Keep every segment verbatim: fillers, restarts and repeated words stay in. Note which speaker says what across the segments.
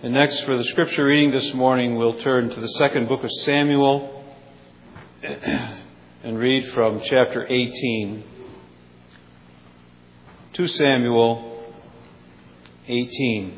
Speaker 1: And next, for the scripture reading this morning, we'll turn to the second book of Samuel and read from chapter eighteen. Second Samuel eighteen.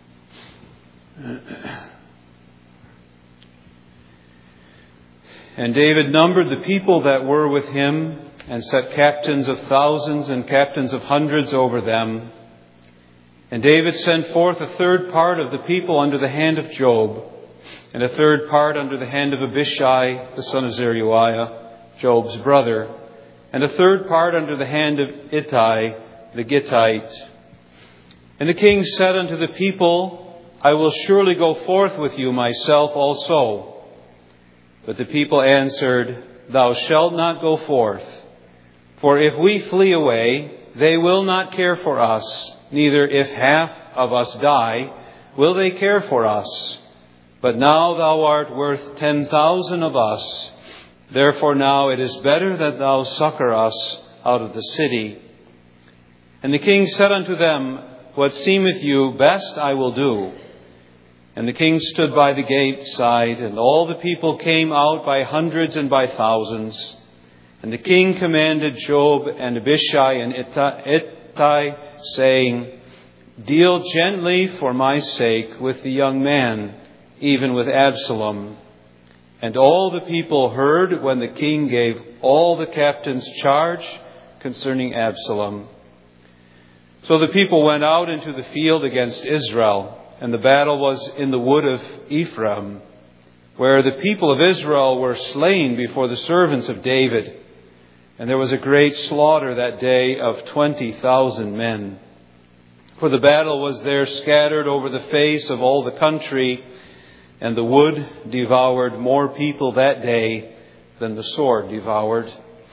Speaker 1: And David numbered the people that were with him, and set captains of thousands and captains of hundreds over them. And David sent forth a third part of the people under the hand of Job, and a third part under the hand of Abishai, the son of Zeruiah, Job's brother, and a third part under the hand of Ittai, the Gittite. And the king said unto the people, I will surely go forth with you myself also. But the people answered, Thou shalt not go forth. For if we flee away, they will not care for us, neither if half of us die, will they care for us. But now thou art worth ten thousand of us. Therefore now it is better that thou succor us out of the city. And the king said unto them, What seemeth you best I will do. And the king stood by the gate side, and all the people came out by hundreds and by thousands. And the king commanded Job and Abishai and Ittai, saying, Deal gently for my sake with the young man, even with Absalom. And all the people heard when the king gave all the captains charge concerning Absalom. So the people went out into the field against Israel, and the battle was in the wood of Ephraim, where the people of Israel were slain before the servants of David. And there was a great slaughter that day of twenty thousand men. For the battle was there scattered over the face of all the country, and the wood devoured more people that day than the sword devoured.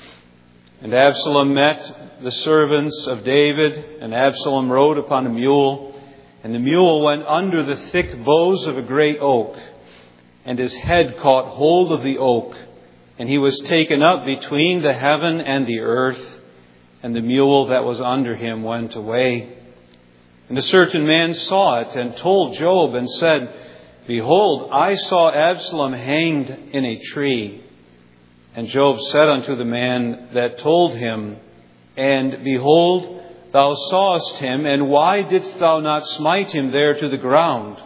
Speaker 1: And Absalom met the servants of David, and Absalom rode upon a mule, and the mule went under the thick boughs of a great oak, and his head caught hold of the oak, and he was taken up between the heaven and the earth, and the mule that was under him went away. And a certain man saw it, and told Job, and said, Behold, I saw Absalom hanged in a tree. And Job said unto the man that told him, And behold, thou sawest him, and why didst thou not smite him there to the ground?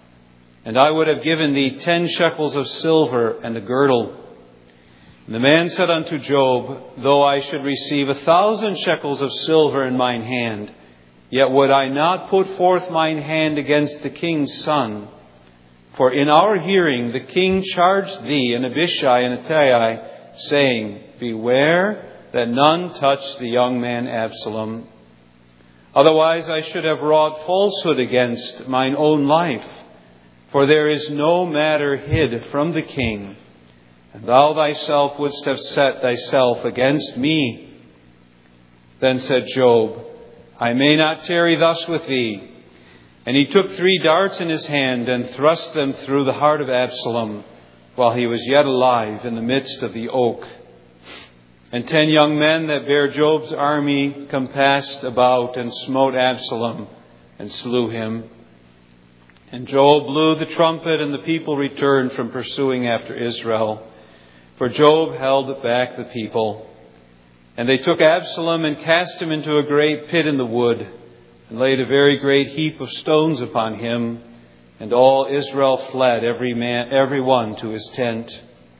Speaker 1: And I would have given thee ten shekels of silver and a girdle. And the man said unto Job, Though I should receive a thousand shekels of silver in mine hand, yet would I not put forth mine hand against the king's son. For in our hearing the king charged thee and Abishai and Ittai, saying, Beware that none touch the young man Absalom. Otherwise I should have wrought falsehood against mine own life. For there is no matter hid from the king, and thou thyself wouldst have set thyself against me. Then said Job, I may not tarry thus with thee. And he took three darts in his hand, and thrust them through the heart of Absalom, while he was yet alive in the midst of the oak. And ten young men that bare Job's army compassed about, and smote Absalom, and slew him. And Job blew the trumpet, and the people returned from pursuing after Israel. For Job held back the people. And they took Absalom, and cast him into a great pit in the wood, and laid a very great heap of stones upon him. And all Israel fled, every man, every one to his tent.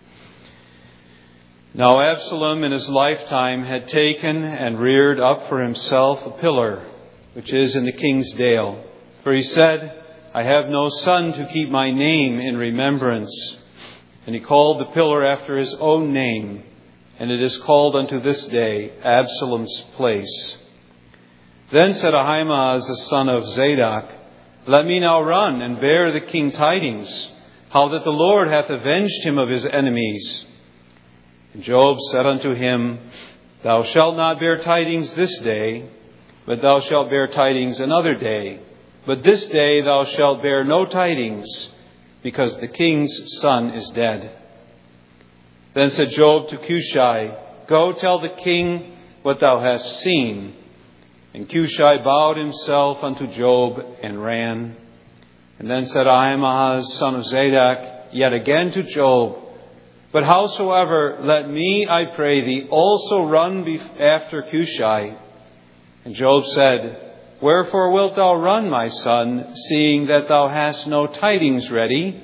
Speaker 1: Now Absalom in his lifetime had taken and reared up for himself a pillar, which is in the king's dale. For he said, I have no son to keep my name in remembrance. And he called the pillar after his own name, and it is called unto this day Absalom's place. Then said Ahimaaz the son of Zadok, Let me now run and bear the king tidings, how that the Lord hath avenged him of his enemies. And Job said unto him, Thou shalt not bear tidings this day, but thou shalt bear tidings another day. But this day thou shalt bear no tidings, because the king's son is dead. Then said Job to Cushai, Go tell the king what thou hast seen. And Cushai bowed himself unto Job and ran. And then said Ahimaaz, son of Zadok, yet again to Job, But howsoever, let me, I pray thee, also run after Cushai. And Job said, Wherefore wilt thou run, my son, seeing that thou hast no tidings ready?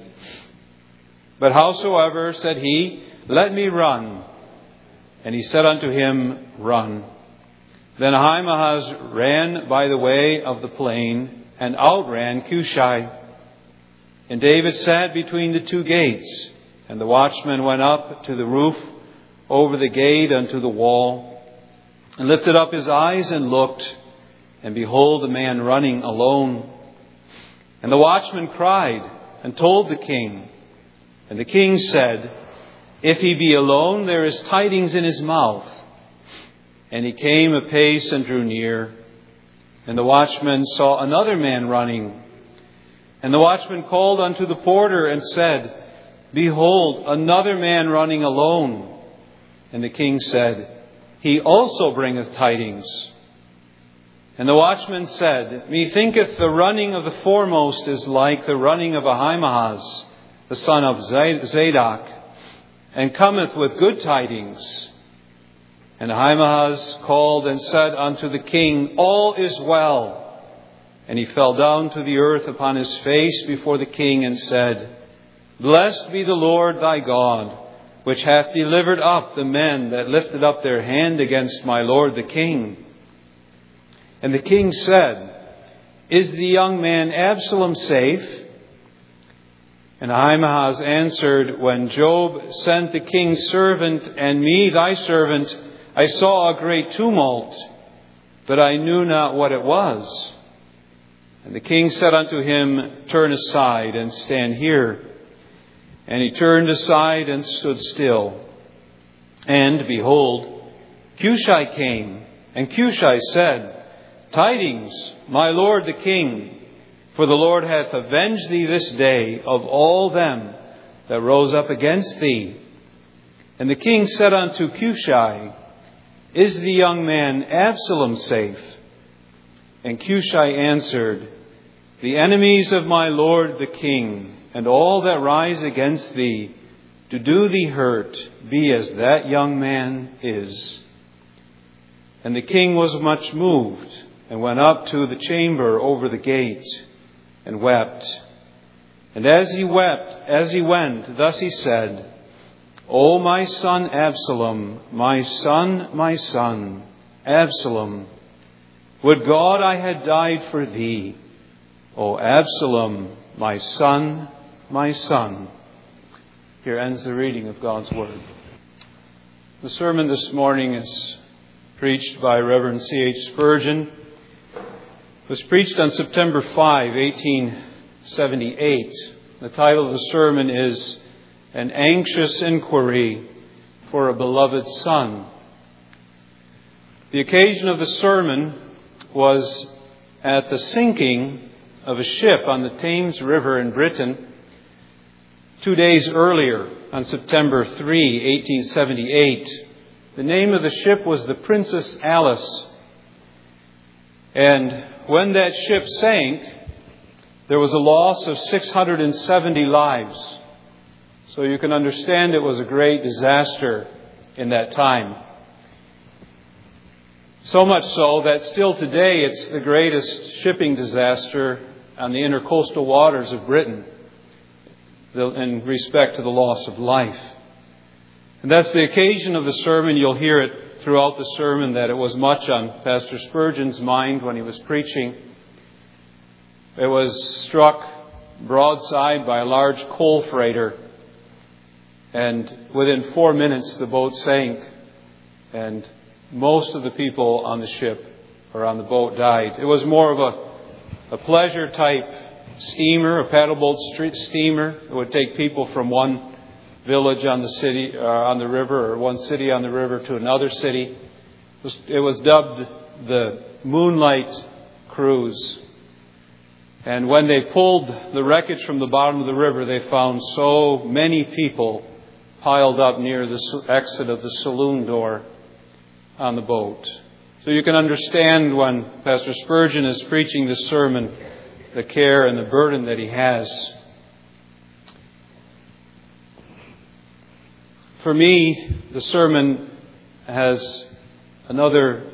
Speaker 1: But howsoever, said he, let me run. And he said unto him, Run. Then Ahimaaz ran by the way of the plain, and outran Cushai. And David sat between the two gates, and the watchman went up to the roof over the gate unto the wall, and lifted up his eyes and looked, and behold, a man running alone. And the watchman cried and told the king. And the king said, If he be alone, there is tidings in his mouth. And he came apace and drew near. And the watchman saw another man running. And the watchman called unto the porter and said, Behold, another man running alone. And the king said, He also bringeth tidings. And the watchman said, Methinketh the running of the foremost is like the running of Ahimaaz, the son of Zadok, and cometh with good tidings. And Ahimaaz called and said unto the king, All is well. And he fell down to the earth upon his face before the king and said, Blessed be the Lord thy God, which hath delivered up the men that lifted up their hand against my lord the king. And the king said, Is the young man Absalom safe? And Ahimaaz answered, When Job sent the king's servant and me thy servant, I saw a great tumult, but I knew not what it was. And the king said unto him, Turn aside and stand here. And he turned aside and stood still. And behold, Cushai came, and Cushai said, Tidings, my lord the king, for the Lord hath avenged thee this day of all them that rose up against thee. And the king said unto Cushai, Is the young man Absalom safe? And Cushai answered, The enemies of my lord the king, and all that rise against thee, to do thee hurt, be as that young man is. And the king was much moved, and went up to the chamber over the gate, and wept. And as he wept, as he went, thus he said, O my son Absalom, my son, my son, Absalom, would God I had died for thee. O Absalom, my son, my son. Here ends the reading of God's Word. The sermon this morning is preached by Reverend C H Spurgeon. It was preached on September fifth, eighteen seventy-eight. The title of the sermon is An Anxious Inquiry for a Beloved Son. The occasion of the sermon was at the sinking of a ship on the Thames River in Britain two days earlier, on September third, eighteen seventy-eight. The name of the ship was the Princess Alice. And when that ship sank, there was a loss of six hundred seventy lives. So you can understand it was a great disaster in that time. So much so that still today it's the greatest shipping disaster on the intercoastal waters of Britain in respect to the loss of life. And that's the occasion of the sermon. You'll hear it throughout the sermon that it was much on Pastor Spurgeon's mind when he was preaching. It was struck broadside by a large coal freighter, and within four minutes the boat sank, and most of the people on the ship or on the boat died. It was more of a, a pleasure type steamer, a paddleboat street steamer. It would take people from one village on the city, uh, on the river, or one city on the river to another city. It was, it was dubbed the Moonlight Cruise. And when they pulled the wreckage from the bottom of the river, they found so many people piled up near the exit of the saloon door on the boat. So you can understand when Pastor Spurgeon is preaching this sermon the care and the burden that he has. For me, the sermon has another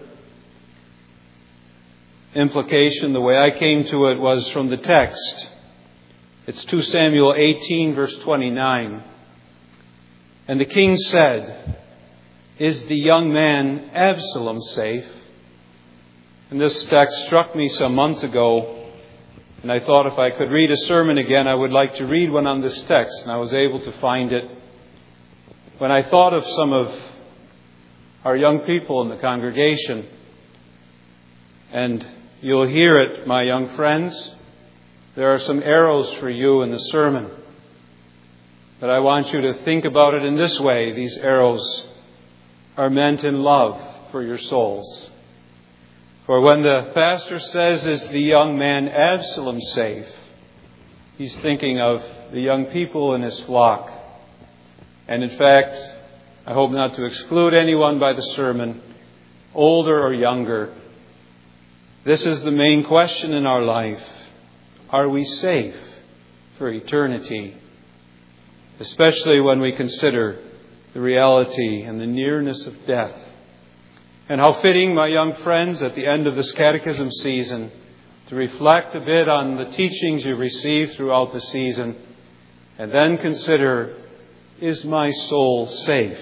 Speaker 1: implication. The way I came to it was from the text. It's Second Samuel eighteen, verse twenty-nine. And the king said, "Is the young man Absalom safe?" And this text struck me some months ago, and I thought if I could read a sermon again, I would like to read one on this text, and I was able to find it. When I thought of some of our young people in the congregation, and you'll hear it, my young friends, there are some arrows for you in the sermon. But I want you to think about it in this way. These arrows are meant in love for your souls. For when the pastor says, "Is the young man Absalom safe?" he's thinking of the young people in his flock. And in fact, I hope not to exclude anyone by the sermon, older or younger. This is the main question in our life. Are we safe for eternity? Especially when we consider the reality and the nearness of death. And how fitting, my young friends, at the end of this catechism season, to reflect a bit on the teachings you received throughout the season, and then consider, is my soul safe?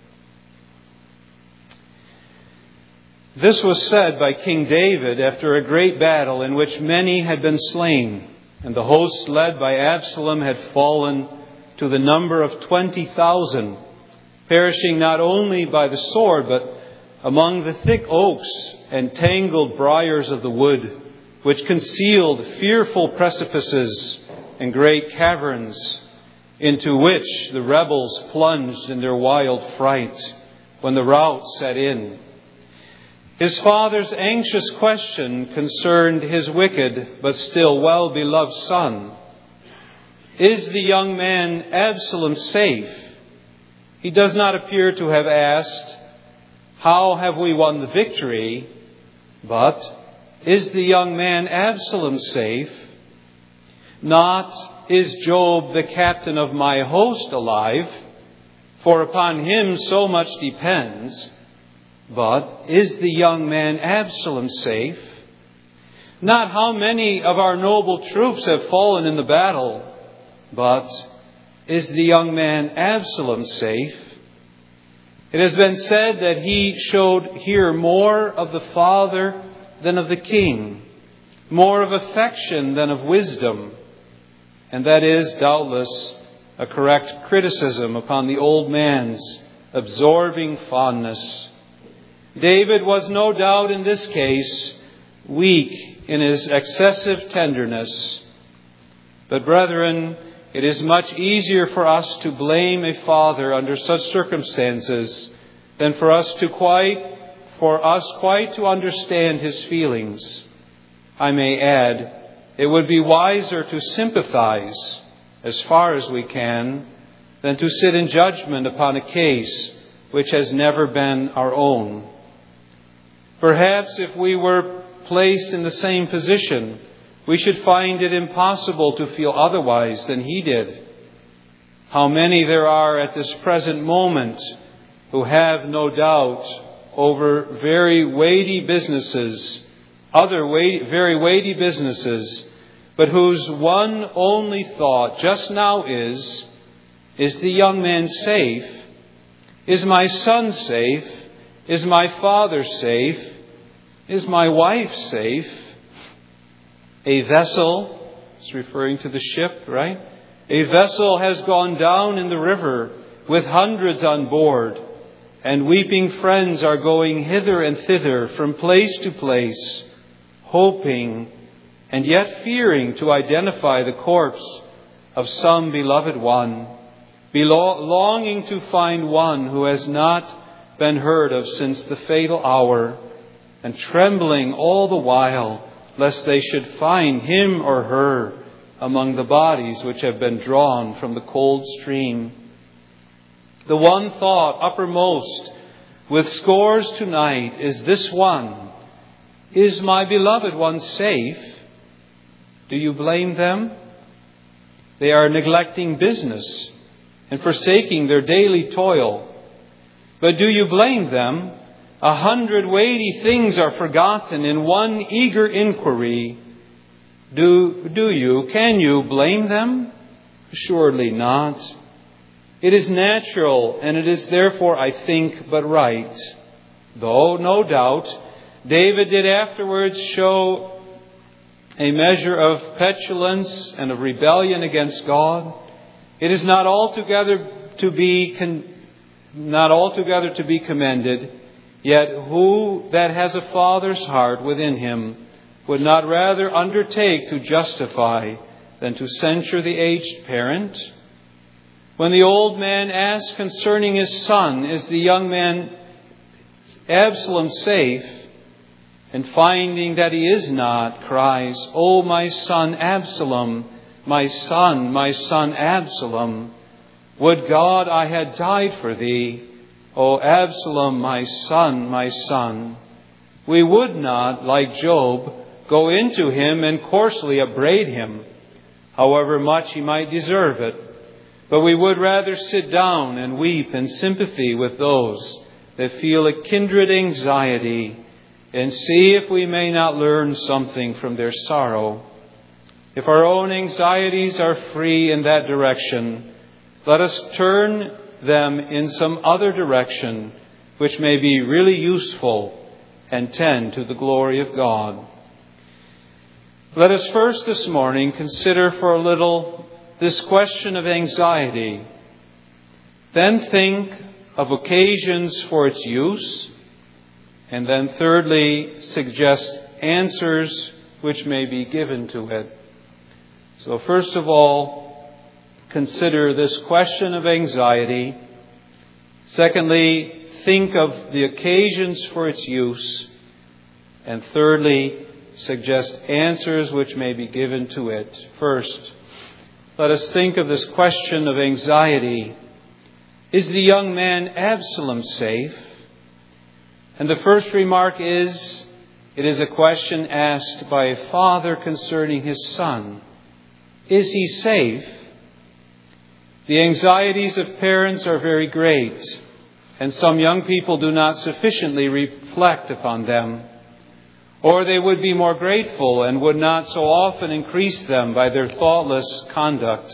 Speaker 1: This was said by King David after a great battle in which many had been slain, and the host led by Absalom had fallen to the number of twenty thousand, perishing not only by the sword, but among the thick oaks and tangled briars of the wood, which concealed fearful precipices and great caverns, into which the rebels plunged in their wild fright when the rout set in. His father's anxious question concerned his wicked but still well-beloved son. Is the young man Absalom safe? He does not appear to have asked, how have we won the victory? But, is the young man Absalom safe? Not, is Joab the captain of my host alive? For upon him so much depends. But, is the young man Absalom safe? Not how many of our noble troops have fallen in the battle, but, is the young man Absalom safe? It has been said that he showed here more of the father than of the king, more of affection than of wisdom. And that is doubtless a correct criticism upon the old man's absorbing fondness. David was no doubt in this case weak in his excessive tenderness. But brethren, it is much easier for us to blame a father under such circumstances than for us to quite, for us quite to understand his feelings. I may add, it would be wiser to sympathize as far as we can than to sit in judgment upon a case which has never been our own. Perhaps if we were placed in the same position, we should find it impossible to feel otherwise than he did. How many there are at this present moment who have no doubt over very weighty businesses, other weight, very weighty businesses, but whose one only thought just now is, is the young man safe? Is my son safe? Is my father safe? Is my wife safe? A vessel, it's referring to the ship, right? A vessel has gone down in the river with hundreds on board, and weeping friends are going hither and thither from place to place, hoping and yet fearing to identify the corpse of some beloved one, longing to find one who has not been heard of since the fatal hour, and trembling all the while lest they should find him or her among the bodies which have been drawn from the cold stream. The one thought uppermost with scores tonight is this one: is my beloved one safe? Do you blame them? They are neglecting business and forsaking their daily toil. But do you blame them? A hundred weighty things are forgotten in one eager inquiry. Do, do you, can you blame them? Surely not. It is natural, and it is therefore, I think, but right. Though, no doubt, David did afterwards show a measure of petulance and of rebellion against God. It is not altogether to be con- not altogether to be commended. Yet who that has a father's heart within him would not rather undertake to justify than to censure the aged parent? When the old man asks concerning his son, is the young man Absalom safe? And finding that he is not, cries, O my son Absalom, my son, my son Absalom, would God I had died for thee. O Absalom, my son, my son. We would not, like Job, go into him and coarsely upbraid him, however much he might deserve it. But we would rather sit down and weep in sympathy with those that feel a kindred anxiety, and see if we may not learn something from their sorrow. If our own anxieties are free in that direction, let us turn them in some other direction which may be really useful and tend to the glory of God. Let us first this morning consider for a little this question of anxiety. Then think of occasions for its use. And then thirdly, suggest answers which may be given to it. So first of all, consider this question of anxiety. Secondly, think of the occasions for its use. And thirdly, suggest answers which may be given to it. First, let us think of this question of anxiety. Is the young man Absalom safe? And the first remark is, it is a question asked by a father concerning his son. Is he safe? The anxieties of parents are very great, and some young people do not sufficiently reflect upon them. Or they would be more grateful and would not so often increase them by their thoughtless conduct.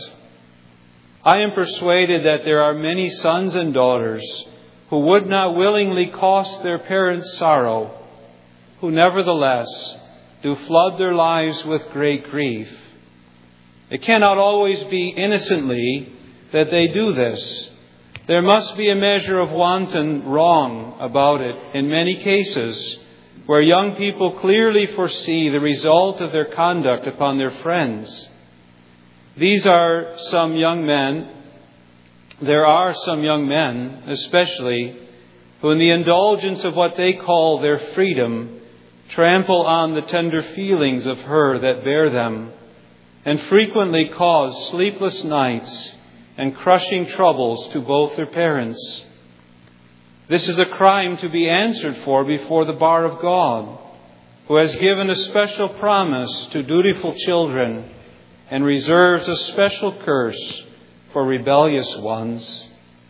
Speaker 1: I am persuaded that there are many sons and daughters who would not willingly cost their parents sorrow, who nevertheless do flood their lives with great grief. It cannot always be innocently that they do this. There must be a measure of wanton wrong about it in many cases, where young people clearly foresee the result of their conduct upon their friends. These are some young men There are some young men, especially, who in the indulgence of what they call their freedom, trample on the tender feelings of her that bear them, and frequently cause sleepless nights and crushing troubles to both their parents. This is a crime to be answered for before the bar of God, who has given a special promise to dutiful children and reserves a special curse for rebellious ones.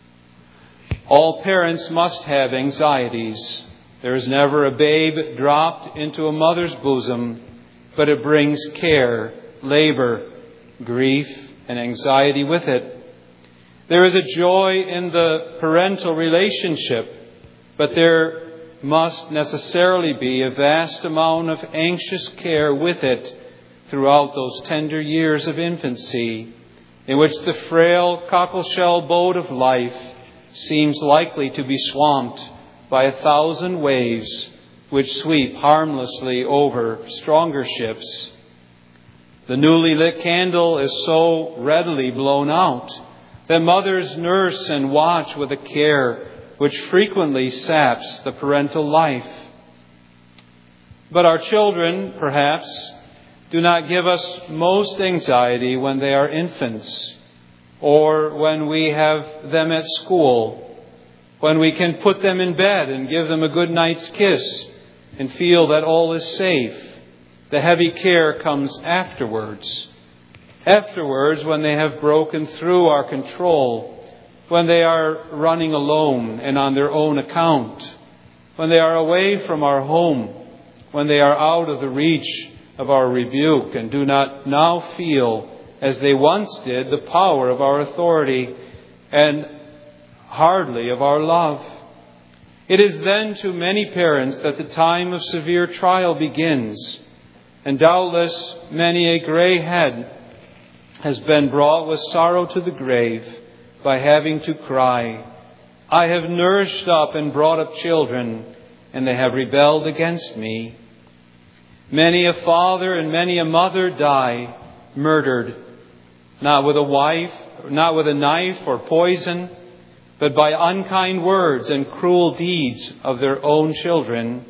Speaker 1: All parents must have anxieties. There is never a babe dropped into a mother's bosom, but it brings care, labor, grief, and anxiety with it. There is a joy in the parental relationship, but there must necessarily be a vast amount of anxious care with it throughout those tender years of infancy, in which the frail cockleshell boat of life seems likely to be swamped by a thousand waves which sweep harmlessly over stronger ships. The newly lit candle is so readily blown out that mothers nurse and watch with a care which frequently saps the parental life. But our children, perhaps, do not give us most anxiety when they are infants, or when we have them at school, when we can put them in bed and give them a good night's kiss and feel that all is safe, The heavy care comes afterwards. Afterwards, when they have broken through our control, when they are running alone and on their own account, when they are away from our home, when they are out of the reach of our rebuke and do not now feel, as they once did, the power of our authority and hardly of our love. It is then to many parents that the time of severe trial begins, and doubtless many a gray head has been brought with sorrow to the grave by having to cry, "I have nourished up and brought up children, and they have rebelled against me." Many a father and many a mother die murdered, not with a wife, not with a knife or poison, but by unkind words and cruel deeds of their own children.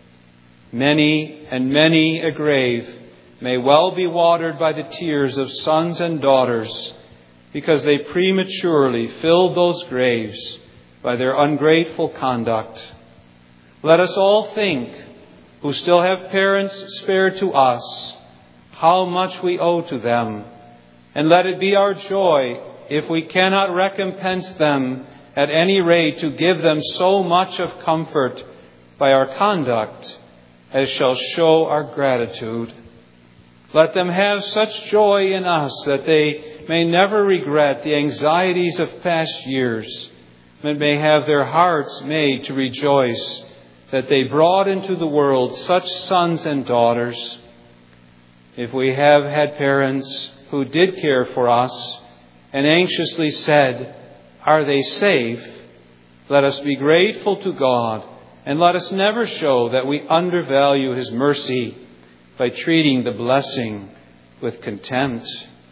Speaker 1: Many and many a grave may well be watered by the tears of sons and daughters, because they prematurely filled those graves by their ungrateful conduct. Let us all think, who still have parents spared to us, how much we owe to them, and let it be our joy, if we cannot recompense them, at any rate to give them so much of comfort by our conduct as shall show our gratitude. Let them have such joy in us that they may never regret the anxieties of past years, but may have their hearts made to rejoice that they brought into the world such sons and daughters. If we have had parents who did care for us and anxiously said, "Are they safe?" let us be grateful to God, and let us never show that we undervalue His mercy by treating the blessing with contempt.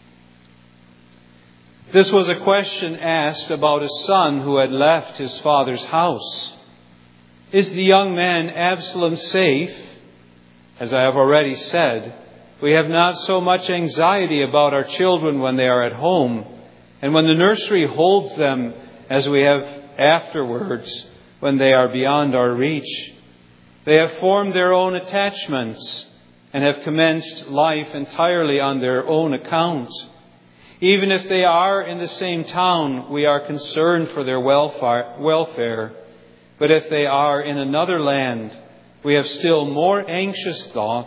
Speaker 1: This was a question asked about a son who had left his father's house. Is the young man Absalom safe? As I have already said, we have not so much anxiety about our children when they are at home and when the nursery holds them as we have afterwards when they are beyond our reach. They have formed their own attachments and have commenced life entirely on their own account. Even if they are in the same town, we are concerned for their welfare. But if they are in another land, we have still more anxious thoughts.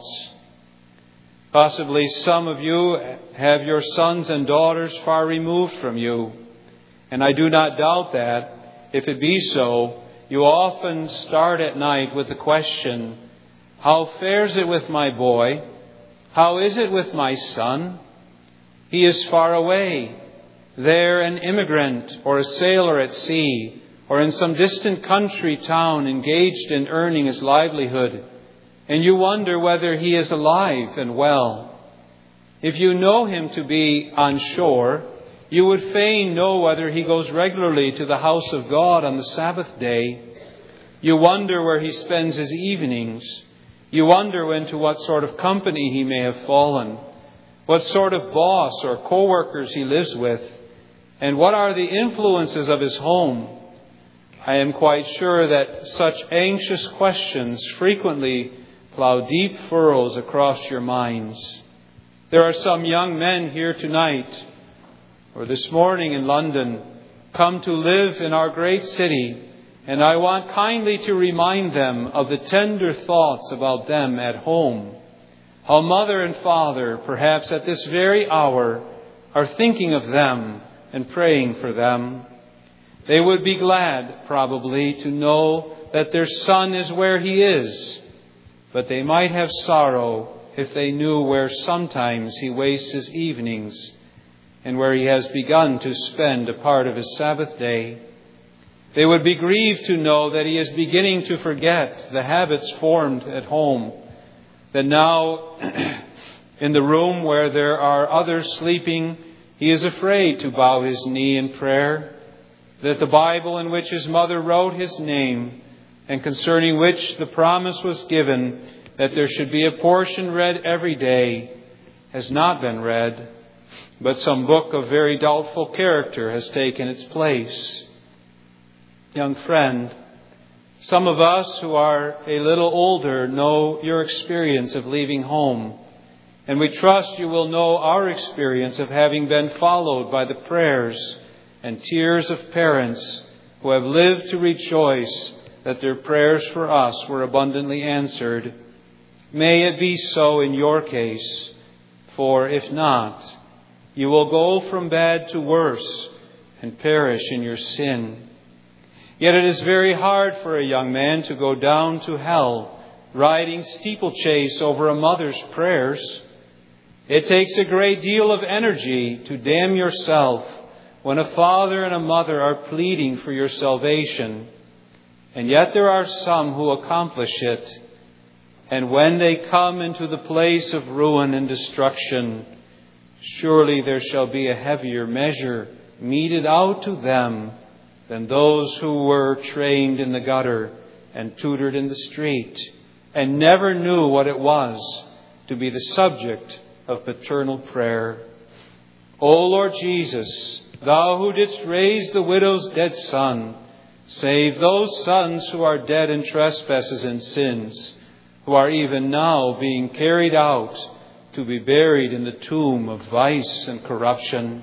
Speaker 1: Possibly some of you have your sons and daughters far removed from you. And I do not doubt that, if it be so, you often start at night with the question, "How fares it with my boy? How is it with my son? He is far away, there an immigrant or a sailor at sea, or in some distant country town engaged in earning his livelihood, and you wonder whether he is alive and well. If you know him to be on shore, you would fain know whether he goes regularly to the house of God on the Sabbath day. You wonder where he spends his evenings. You wonder into what sort of company he may have fallen, what sort of boss or co-workers he lives with, and what are the influences of his home. I am quite sure that such anxious questions frequently plow deep furrows across your minds. There are some young men here tonight, or this morning in London, come to live in our great city, and I want kindly to remind them of the tender thoughts about them at home. How mother and father, perhaps at this very hour, are thinking of them and praying for them. They would be glad, probably, to know that their son is where he is, but they might have sorrow if they knew where sometimes he wastes his evenings and where he has begun to spend a part of his Sabbath day. They would be grieved to know that he is beginning to forget the habits formed at home, that now in the room where there are others sleeping, he is afraid to bow his knee in prayer, that the Bible in which his mother wrote his name and concerning which the promise was given that there should be a portion read every day has not been read, but some book of very doubtful character has taken its place. Young friend, Some of us who are a little older know your experience of leaving home, and we trust you will know our experience of having been followed by the prayers and tears of parents who have lived to rejoice that their prayers for us were abundantly answered. May it be so in your case, for if not, you will go from bad to worse and perish in your sin. Yet it is very hard for a young man to go down to hell, riding steeplechase over a mother's prayers. It takes a great deal of energy to damn yourself when a father and a mother are pleading for your salvation. And yet there are some who accomplish it. And when they come into the place of ruin and destruction, surely there shall be a heavier measure meted out to them than those who were trained in the gutter and tutored in the street and never knew what it was to be the subject of paternal prayer. O Lord Jesus, Thou who didst raise the widow's dead son, save those sons who are dead in trespasses and sins, who are even now being carried out to be buried in the tomb of vice and corruption.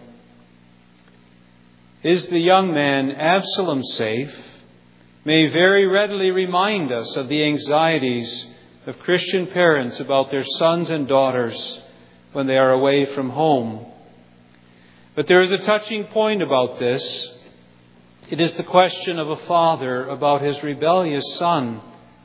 Speaker 1: Is the young man Absalom safe? May very readily remind us of the anxieties of Christian parents about their sons and daughters when they are away from home. But there is a touching point about this. It is the question of a father about his rebellious son.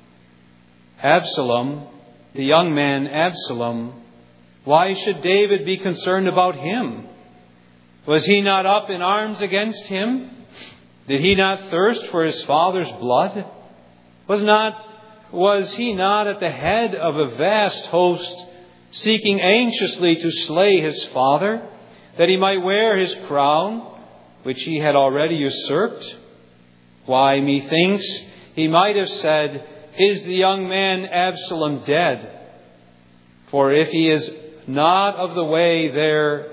Speaker 1: Absalom, the young man Absalom, why should David be concerned about him? Was he not up in arms against him? Did he not thirst for his father's blood? Was not, was he not at the head of a vast host, seeking anxiously to slay his father, that he might wear his crown, which he had already usurped? Why, methinks he might have said, Is the young man Absalom dead? For if he is not of the way there,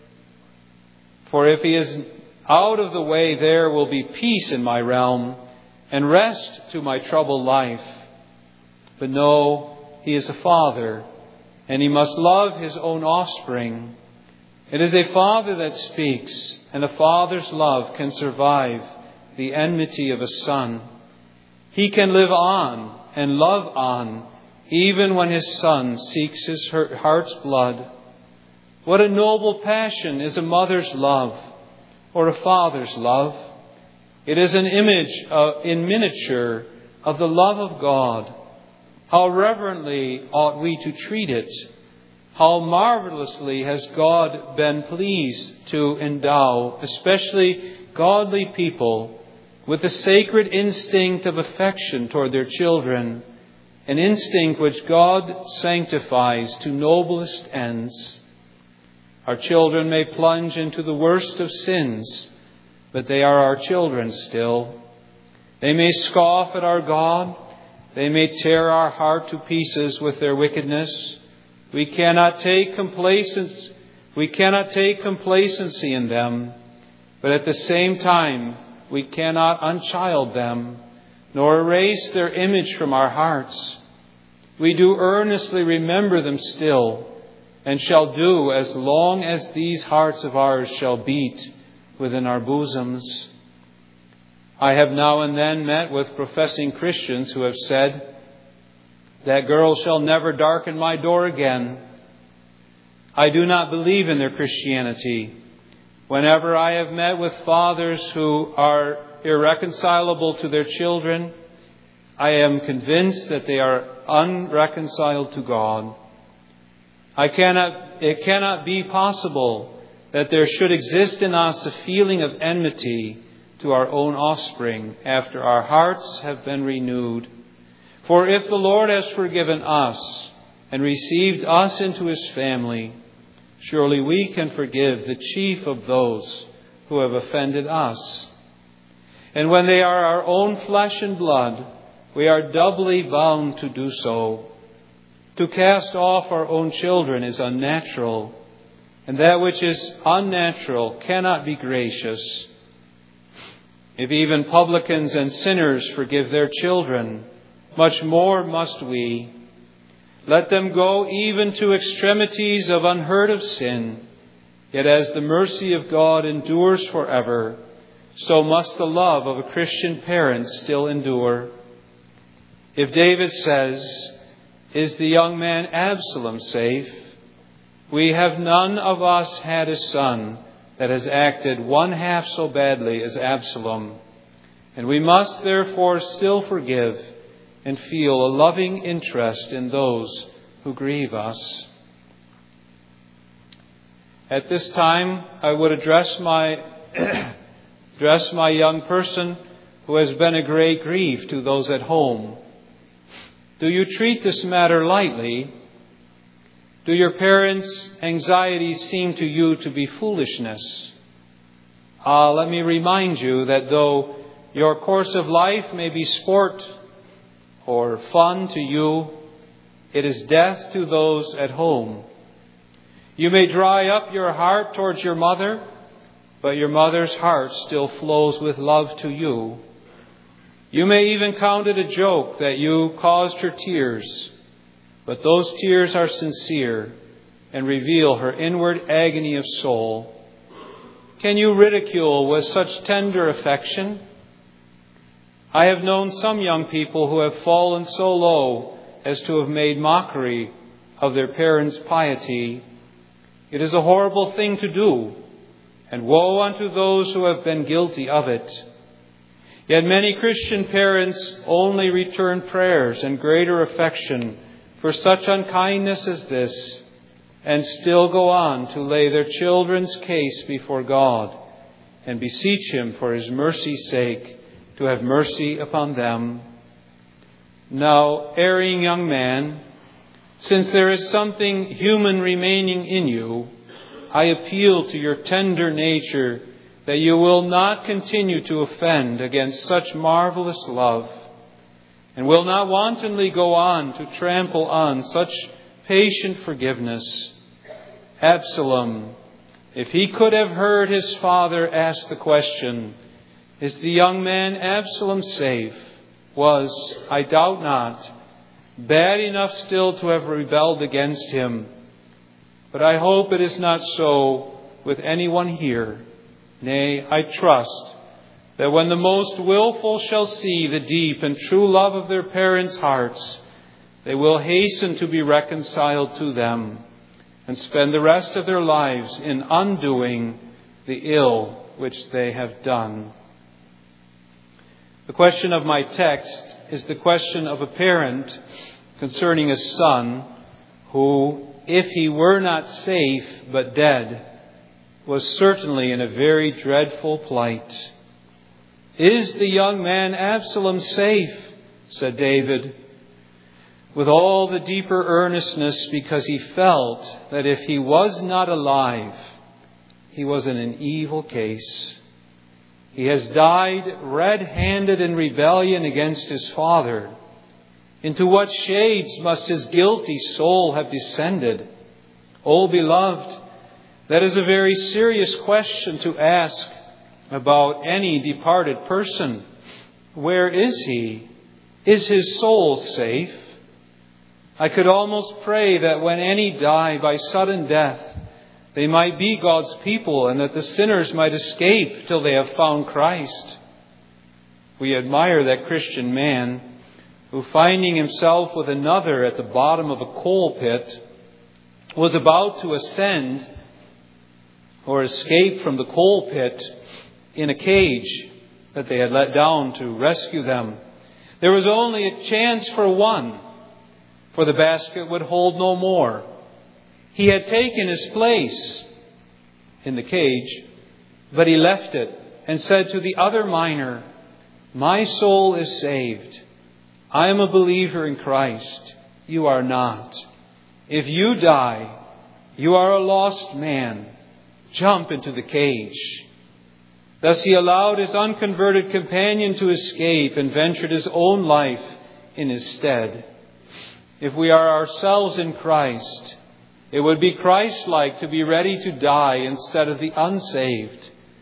Speaker 1: for if he is out of the way, there will be peace in my realm and rest to my troubled life. But no, he is a father, and he must love his own offspring. It is a father that speaks, and a father's love can survive the enmity of a son. He can live on and love on, even when his son seeks his heart's blood. What a noble passion is a mother's love or a father's love. It is an image uh, in miniature of the love of God. How reverently ought we to treat it? How marvelously has God been pleased to endow, especially godly people, with the sacred instinct of affection toward their children, an instinct which God sanctifies to noblest ends. Our children may plunge into the worst of sins, but they are our children still. They may scoff at our God. They may tear our heart to pieces with their wickedness. We cannot take complacence. We cannot take complacency in them, but at the same time, we cannot unchild them, nor erase their image from our hearts. We do earnestly remember them still, and shall do as long as these hearts of ours shall beat within our bosoms. I have now and then met with professing Christians who have said, "That girl shall never darken my door again." I do not believe in their Christianity. Whenever I have met with fathers who are irreconcilable to their children, I am convinced that they are unreconciled to God. I cannot, it cannot be possible that there should exist in us a feeling of enmity to our own offspring after our hearts have been renewed. For if the Lord has forgiven us and received us into His family, surely we can forgive the chief of those who have offended us. And when they are our own flesh and blood, we are doubly bound to do so. To cast off our own children is unnatural, and that which is unnatural cannot be gracious. If even publicans and sinners forgive their children, much more must we. Let them go even to extremities of unheard of sin. Yet as the mercy of God endures forever, so must the love of a Christian parent still endure. If David says, "Is the young man Absalom safe?" we have none of us had a son that has acted one half so badly as Absalom, and we must therefore still forgive and feel a loving interest in those who grieve us. At this time, I would address my address my young person who has been a great grief to those at home. Do you treat this matter lightly? Do your parents' anxieties seem to you to be foolishness? Ah, let me remind you that though your course of life may be sport or fun to you, it is death to those at home. You may dry up your heart towards your mother, but your mother's heart still flows with love to you. You may even count it a joke that you caused her tears, but those tears are sincere and reveal her inward agony of soul. Can you ridicule with such tender affection? I have known some young people who have fallen so low as to have made mockery of their parents' piety. It is a horrible thing to do, and woe unto those who have been guilty of it. Yet many Christian parents only return prayers and greater affection for such unkindness as this, and still go on to lay their children's case before God and beseech Him for His mercy's sake to have mercy upon them. Now, erring young man, since there is something human remaining in you, I appeal to your tender nature that you will not continue to offend against such marvelous love, and will not wantonly go on to trample on such patient forgiveness. Absalom, if he could have heard his father ask the question, "Is the young man Absalom safe?" was, I doubt not, bad enough still to have rebelled against him. But I hope it is not so with anyone here. Nay, I trust that when the most willful shall see the deep and true love of their parents' hearts, they will hasten to be reconciled to them and spend the rest of their lives in undoing the ill which they have done. The question of my text is the question of a parent concerning a son who, if he were not safe but dead, was certainly in a very dreadful plight. "Is the young man Absalom safe?" said David, with all the deeper earnestness because he felt that if he was not alive, he was in an evil case. He has died red-handed in rebellion against his father. Into what shades must his guilty soul have descended? Oh, beloved, that is a very serious question to ask about any departed person. Where is he? Is his soul safe? I could almost pray that when any die by sudden death, they might be God's people and that the sinners might escape till they have found Christ. We admire that Christian man who, finding himself with another at the bottom of a coal pit, was about to ascend or escape from the coal pit in a cage that they had let down to rescue them. There was only a chance for one, for the basket would hold no more. He had taken his place in the cage, but he left it and said to the other miner, "My soul is saved. I am a believer in Christ. You are not. If you die, you are a lost man. Jump into the cage." Thus he allowed his unconverted companion to escape and ventured his own life in his stead. If we are ourselves in Christ, it would be Christ-like to be ready to die instead of the unsaved.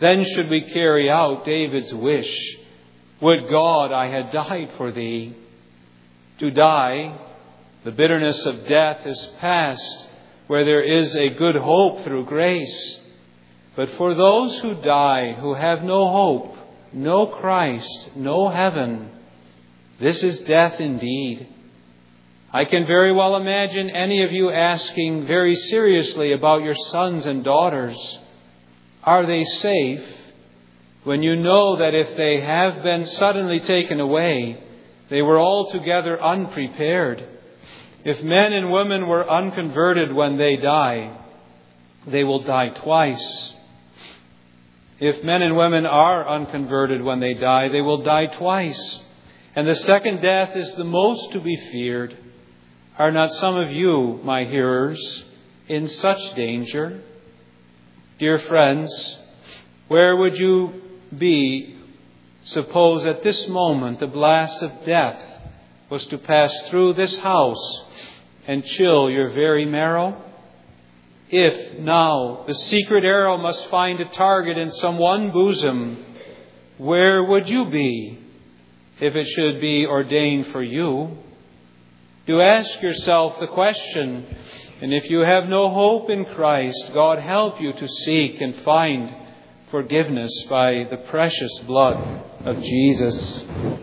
Speaker 1: Then should we carry out David's wish, would God I had died for thee. To die, the bitterness of death is past, where there is a good hope through grace. But for those who die, who have no hope, no Christ, no heaven, this is death indeed. I can very well imagine any of you asking very seriously about your sons and daughters. Are they safe? When you know that if they have been suddenly taken away, they were altogether unprepared. If men and women were unconverted when they die, they will die twice. If men and women are unconverted when they die, they will die twice. And the second death is the most to be feared. Are not some of you, my hearers, in such danger? Dear friends, where would you be, suppose at this moment the blast of death was to pass through this house and chill your very marrow? If now the secret arrow must find a target in some one bosom, where would you be if it should be ordained for you? Do ask yourself the question, and if you have no hope in Christ, God help you to seek and find forgiveness by the precious blood of Jesus.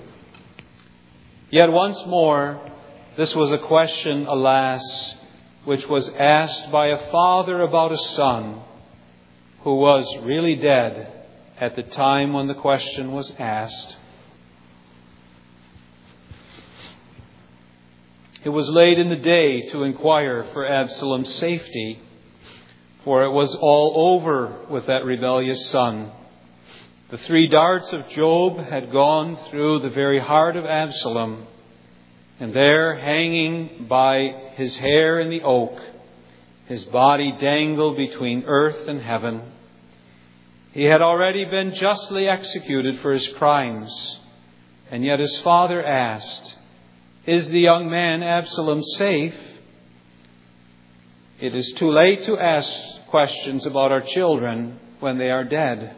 Speaker 1: Yet once more, this was a question, alas, which was asked by a father about a son who was really dead at the time when the question was asked. It was late in the day to inquire for Absalom's safety, for it was all over with that rebellious son. The three darts of Job had gone through the very heart of Absalom, and there, hanging by his hair in the oak, his body dangled between earth and heaven. He had already been justly executed for his crimes, and yet his father asked, "Is the young man Absalom safe?" It is too late to ask questions about our children when they are dead.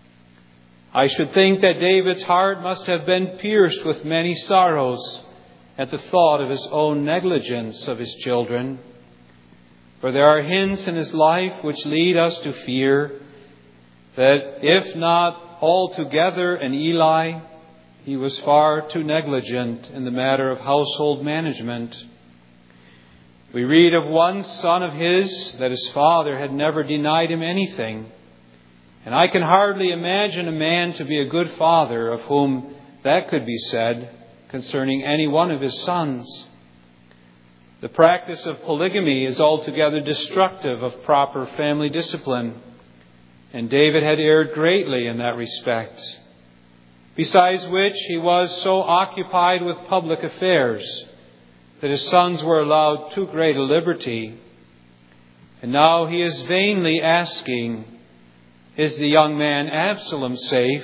Speaker 1: I should think that David's heart must have been pierced with many sorrows at the thought of his own negligence of his children. For there are hints in his life which lead us to fear that if not altogether an Eli, he was far too negligent in the matter of household management. We read of one son of his that his father had never denied him anything. And I can hardly imagine a man to be a good father of whom that could be said concerning any one of his sons. The practice of polygamy is altogether destructive of proper family discipline, and David had erred greatly in that respect. Besides which, he was so occupied with public affairs that his sons were allowed too great a liberty. And now he is vainly asking, "Is the young man Absalom safe?"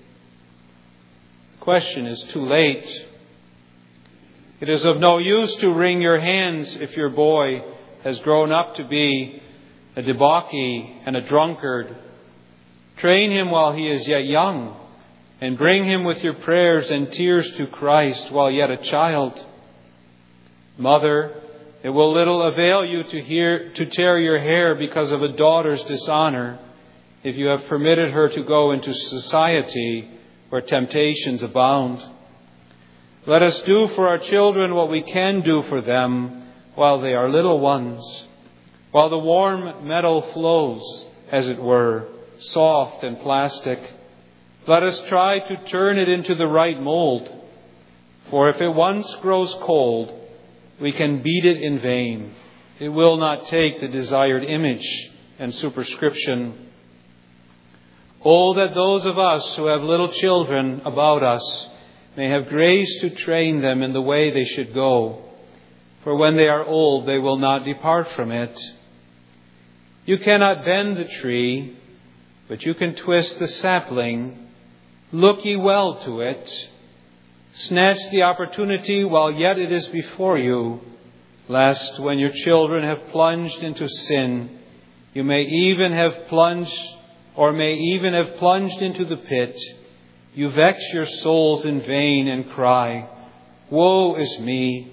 Speaker 1: The question is too late. It is of no use to wring your hands if your boy has grown up to be a debauchee and a drunkard. Train him while he is yet young, and bring him with your prayers and tears to Christ while yet a child. Mother, it will little avail you to hear to tear your hair because of a daughter's dishonor, if you have permitted her to go into society where temptations abound. Let us do for our children what we can do for them while they are little ones, while the warm meadow flows, as it were, soft and plastic. Let us try to turn it into the right mold, for if it once grows cold, we can beat it in vain. It will not take the desired image and superscription. Oh, that those of us who have little children about us may have grace to train them in the way they should go, for when they are old, they will not depart from it. You cannot bend the tree, but you can twist the sapling. Look ye well to it. Snatch the opportunity while yet it is before you, lest when your children have plunged into sin, you may even have plunged or may even have plunged into the pit, you vex your souls in vain and cry, "Woe is me!"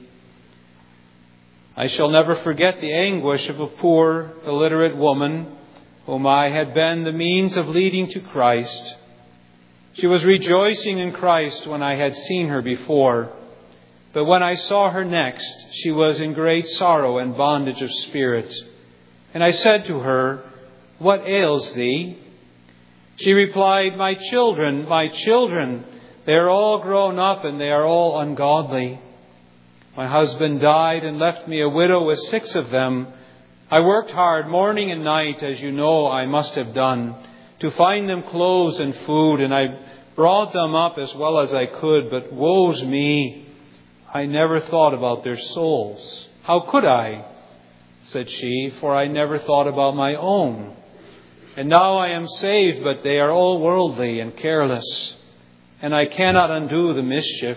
Speaker 1: I shall never forget the anguish of a poor, illiterate woman whom I had been the means of leading to Christ. She was rejoicing in Christ when I had seen her before, but when I saw her next, she was in great sorrow and bondage of spirit. And I said to her, "What ails thee?" She replied, "My children, my children, they are all grown up and they are all ungodly. My husband died and left me a widow with six of them. I worked hard morning and night, as you know I must have done, to find them clothes and food, and I brought them up as well as I could, but woe's me, I never thought about their souls." "How could I?" said she, "for I never thought about my own. And now I am saved, but they are all worldly and careless, and I cannot undo the mischief."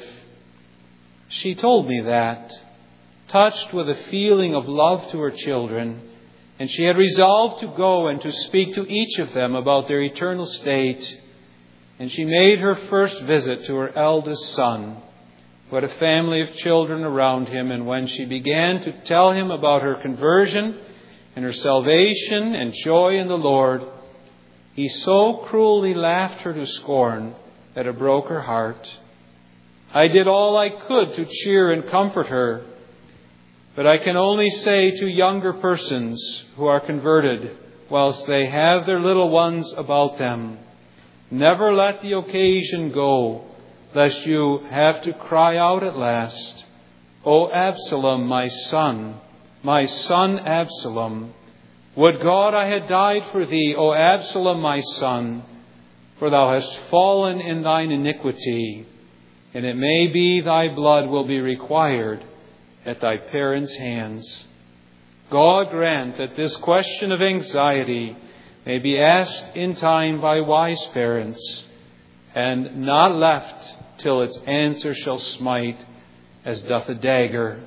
Speaker 1: She told me that, touched with a feeling of love to her children, and she had resolved to go and to speak to each of them about their eternal state. And she made her first visit to her eldest son, who had a family of children around him, and when she began to tell him about her conversion and her salvation and joy in the Lord, he so cruelly laughed her to scorn that it broke her heart. I did all I could to cheer and comfort her, but I can only say to younger persons who are converted, whilst they have their little ones about them, never let the occasion go, lest you have to cry out at last, "O Absalom, my son, my son Absalom, would God I had died for thee, O Absalom, my son, for thou hast fallen in thine iniquity, and it may be thy blood will be required at thy parents' hands." God grant that this question of anxiety may be asked in time by wise parents, and not left till its answer shall smite as doth a dagger.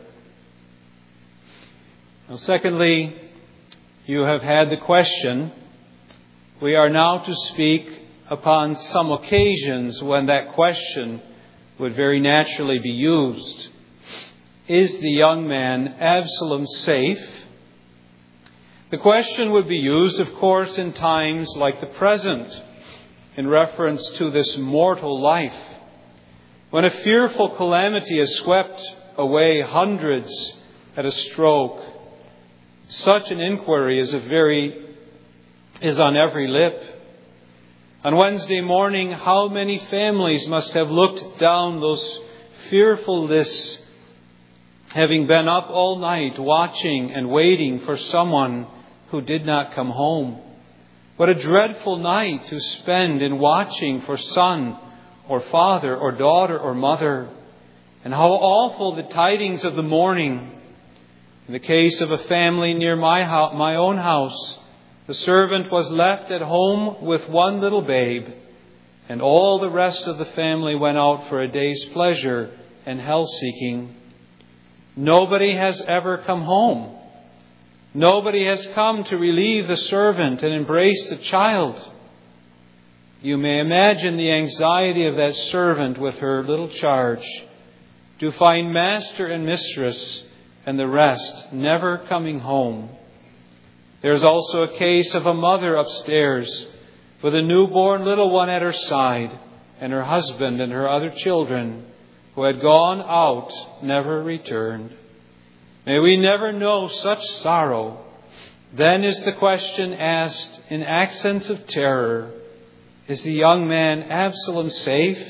Speaker 1: Now, secondly, you have had the question. We are now to speak upon some occasions when that question would very naturally be used. Is the young man Absalom safe? The question would be used, of course, in times like the present, in reference to this mortal life, when a fearful calamity has swept away hundreds at a stroke. Such an inquiry is a very is on every lip. On Wednesday morning, how many families must have looked down those fearful lists, having been up all night watching and waiting for someone who did not come home. What a dreadful night to spend in watching for son or father or daughter or mother. And how awful the tidings of the morning. In the case of a family near my house, my own house, the servant was left at home with one little babe, and all the rest of the family went out for a day's pleasure and health-seeking. Nobody has ever come home. Nobody has come to relieve the servant and embrace the child. You may imagine the anxiety of that servant with her little charge to find master and mistress and the rest never coming home. There's also a case of a mother upstairs with a newborn little one at her side, and her husband and her other children who had gone out never returned. May we never know such sorrow. Then is the question asked in accents of terror, is the young man Absalom safe?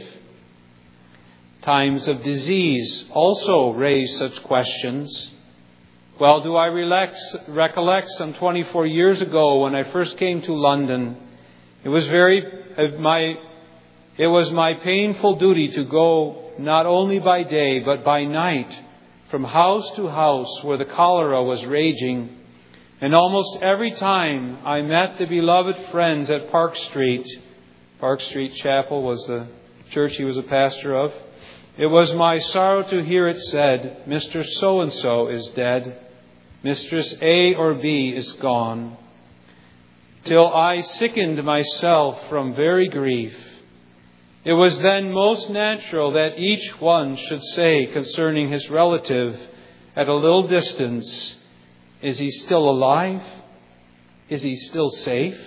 Speaker 1: Times of disease also raise such questions. Well, do I relax, recollect some twenty-four years ago when I first came to London? It was very uh, my it was my painful duty to go not only by day but by night from house to house where the cholera was raging. And almost every time I met the beloved friends at Park Street, Park Street Chapel was the church he was a pastor of, it was my sorrow to hear it said, Mister So-and-so is dead. Mistress A or B is gone. till I sickened myself from very grief. It was then most natural that each one should say concerning his relative at a little distance, is he still alive? Is he still safe?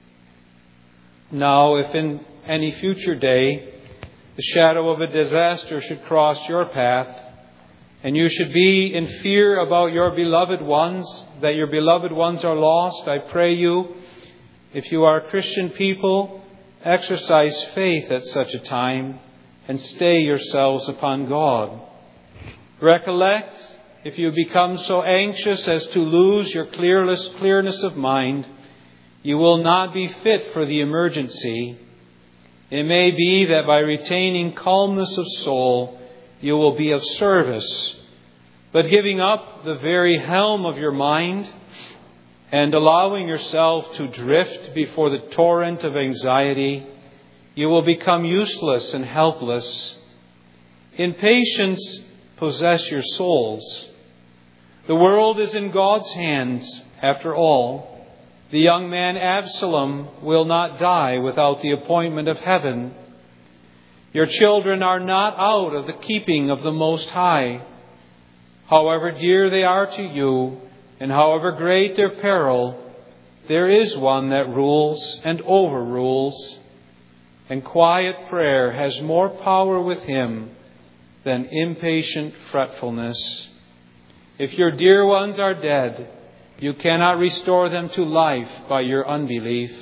Speaker 1: Now, if in any future day the shadow of a disaster should cross your path, and you should be in fear about your beloved ones, that your beloved ones are lost, I pray you, if you are Christian people, exercise faith at such a time and stay yourselves upon God. Recollect, if you become so anxious as to lose your clearless clearness of mind, you will not be fit for the emergency. It may be that by retaining calmness of soul, you will be of service. But giving up the very helm of your mind and allowing yourself to drift before the torrent of anxiety, you will become useless and helpless. In patience, possess your souls. The world is in God's hands, after all. The young man Absalom will not die without the appointment of heaven. Your children are not out of the keeping of the Most High. However dear they are to you, and however great their peril, there is one that rules and overrules, and quiet prayer has more power with Him than impatient fretfulness. If your dear ones are dead, you cannot restore them to life by your unbelief.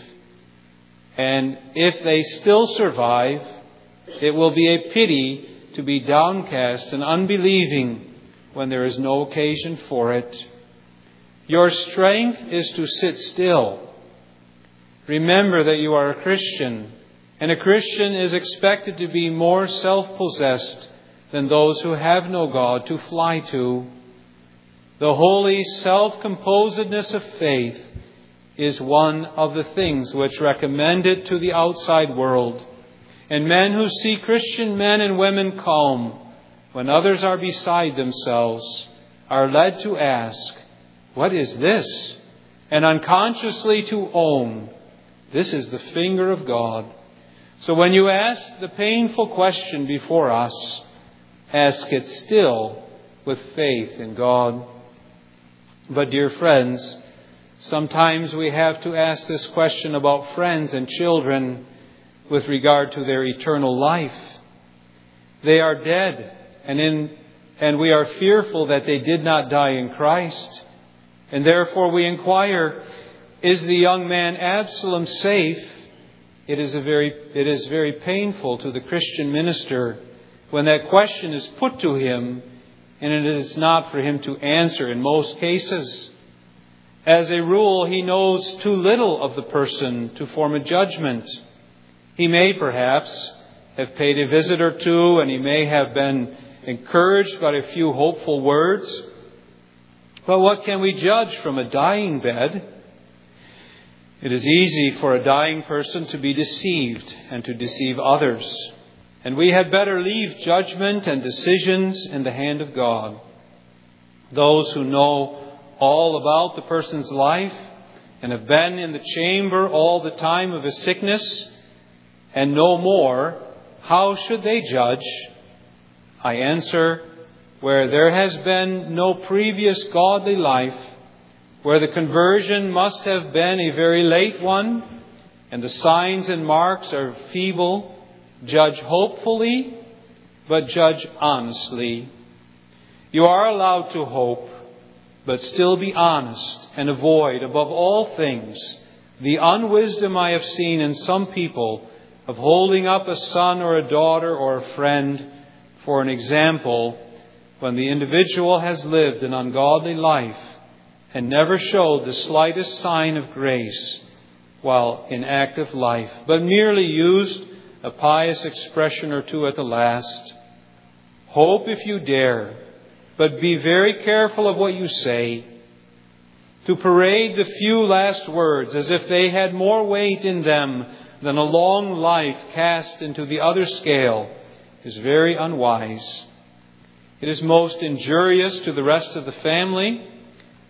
Speaker 1: And if they still survive, it will be a pity to be downcast and unbelieving when there is no occasion for it. Your strength is to sit still. Remember that you are a Christian, and a Christian is expected to be more self-possessed than those who have no God to fly to. The holy self-composedness of faith is one of the things which recommend it to the outside world. And men who see Christian men and women calm when others are beside themselves are led to ask, "What is this?" and unconsciously to own, "This is the finger of God." So when you ask the painful question before us, ask it still with faith in God. But dear friends, sometimes we have to ask this question about friends and children with regard to their eternal life. They are dead, and in and we are fearful that they did not die in Christ. And therefore we inquire, is the young man Absalom safe? It is a very it is very painful to the Christian minister when that question is put to him, and it is not for him to answer in most cases. As a rule, he knows too little of the person to form a judgment. He may perhaps have paid a visit or two, and he may have been encouraged by a few hopeful words. But what can we judge from a dying bed? It is easy for a dying person to be deceived and to deceive others. And we had better leave judgment and decisions in the hand of God. Those who know all about the person's life and have been in the chamber all the time of his sickness and know more, how should they judge? I answer, where there has been no previous godly life, where the conversion must have been a very late one, and the signs and marks are feeble, judge hopefully, but judge honestly. You are allowed to hope, but still be honest and avoid, above all things, the unwisdom I have seen in some people of holding up a son or a daughter or a friend for an example when the individual has lived an ungodly life and never showed the slightest sign of grace while in active life, but merely used a pious expression or two at the last. Hope if you dare, but be very careful of what you say. To parade the few last words as if they had more weight in them than a long life cast into the other scale is very unwise. It is most injurious to the rest of the family,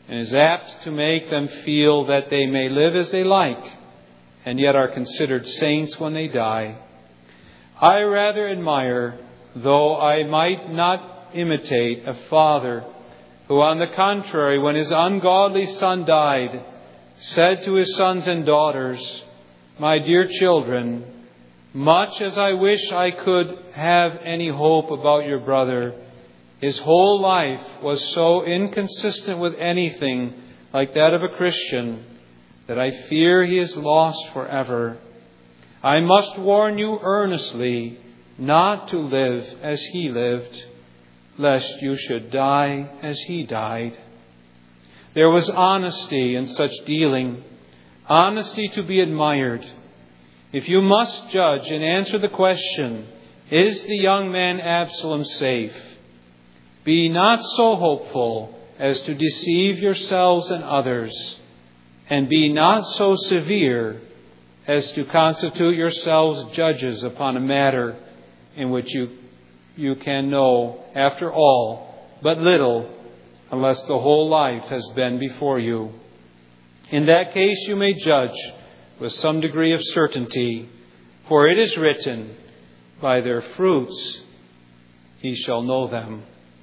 Speaker 1: and is apt to make them feel that they may live as they like and yet are considered saints when they die. I rather admire, though I might not imitate, a father who, on the contrary, when his ungodly son died, said to his sons and daughters, "My dear children, much as I wish I could have any hope about your brother, his whole life was so inconsistent with anything like that of a Christian that I fear he is lost forever. I must warn you earnestly not to live as he lived, lest you should die as he died." There was honesty in such dealing, honesty to be admired. If you must judge and answer the question, is the young man Absalom safe? Be not so hopeful as to deceive yourselves and others, and be not so severe as to constitute yourselves judges upon a matter in which you, you can know, after all, but little, unless the whole life has been before you. In that case you may judge with some degree of certainty, for it is written, "By their fruits ye shall know them."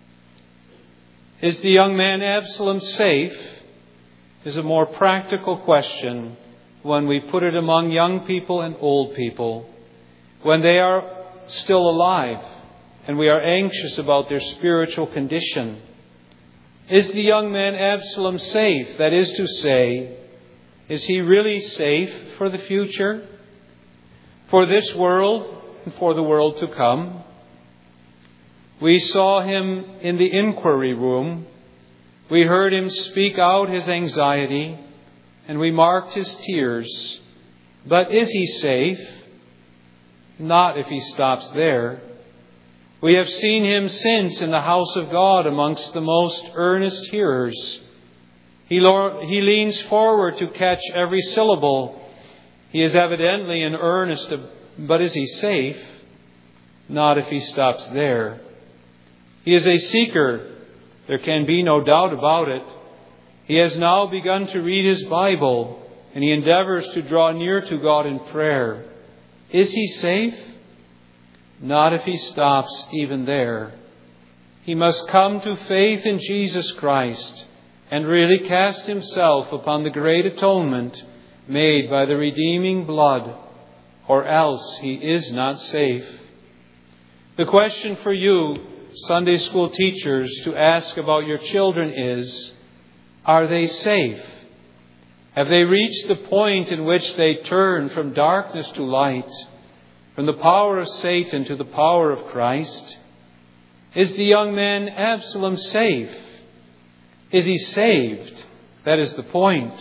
Speaker 1: Is the young man Absalom safe? Is a more practical question when we put it among young people and old people, when they are still alive and we are anxious about their spiritual condition. Is the young man Absalom safe? That is to say, is he really safe for the future? For this world and for the world to come? We saw him in the inquiry room. We heard him speak out his anxiety, and we marked his tears. But is he safe? Not if he stops there. We have seen him since in the house of God amongst the most earnest hearers. He, he leans forward to catch every syllable. He is evidently in earnest, but is he safe? Not if he stops there. He is a seeker. There can be no doubt about it. He has now begun to read his Bible, and he endeavors to draw near to God in prayer. Is he safe? Not if he stops even there. He must come to faith in Jesus Christ and really cast himself upon the great atonement made by the redeeming blood, or else he is not safe. The question for you, Sunday school teachers, to ask about your children is, are they safe? Have they reached the point in which they turn from darkness to light, from the power of Satan to the power of Christ? Is the young man Absalom safe? Is he saved? That is the point.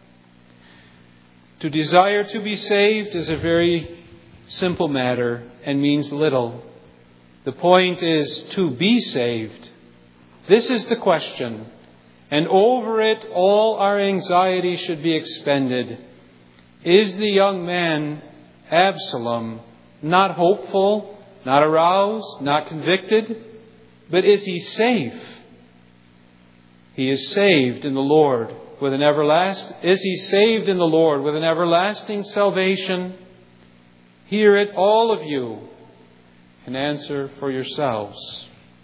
Speaker 1: To desire to be saved is a very simple matter and means little. The point is to be saved. This is the question. And over it all our anxiety should be expended. Is the young man Absalom not hopeful, not aroused, not convicted? But is he safe? He is saved in the Lord with an everlasting. Is he saved in the Lord with an everlasting salvation? Hear it, all of you, and answer for yourselves.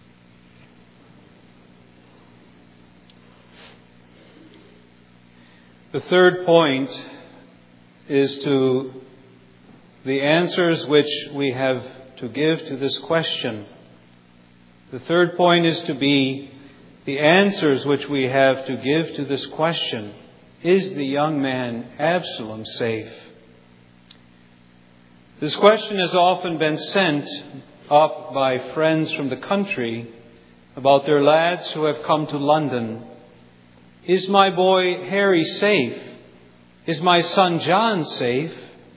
Speaker 1: The third point is to the answers which we have to give to this question. The third point is to be the answers which we have to give to this question. Is the young man Absalom safe? This question has often been sent up by friends from the country about their lads who have come to London. Is my boy Harry safe? Is my son John safe?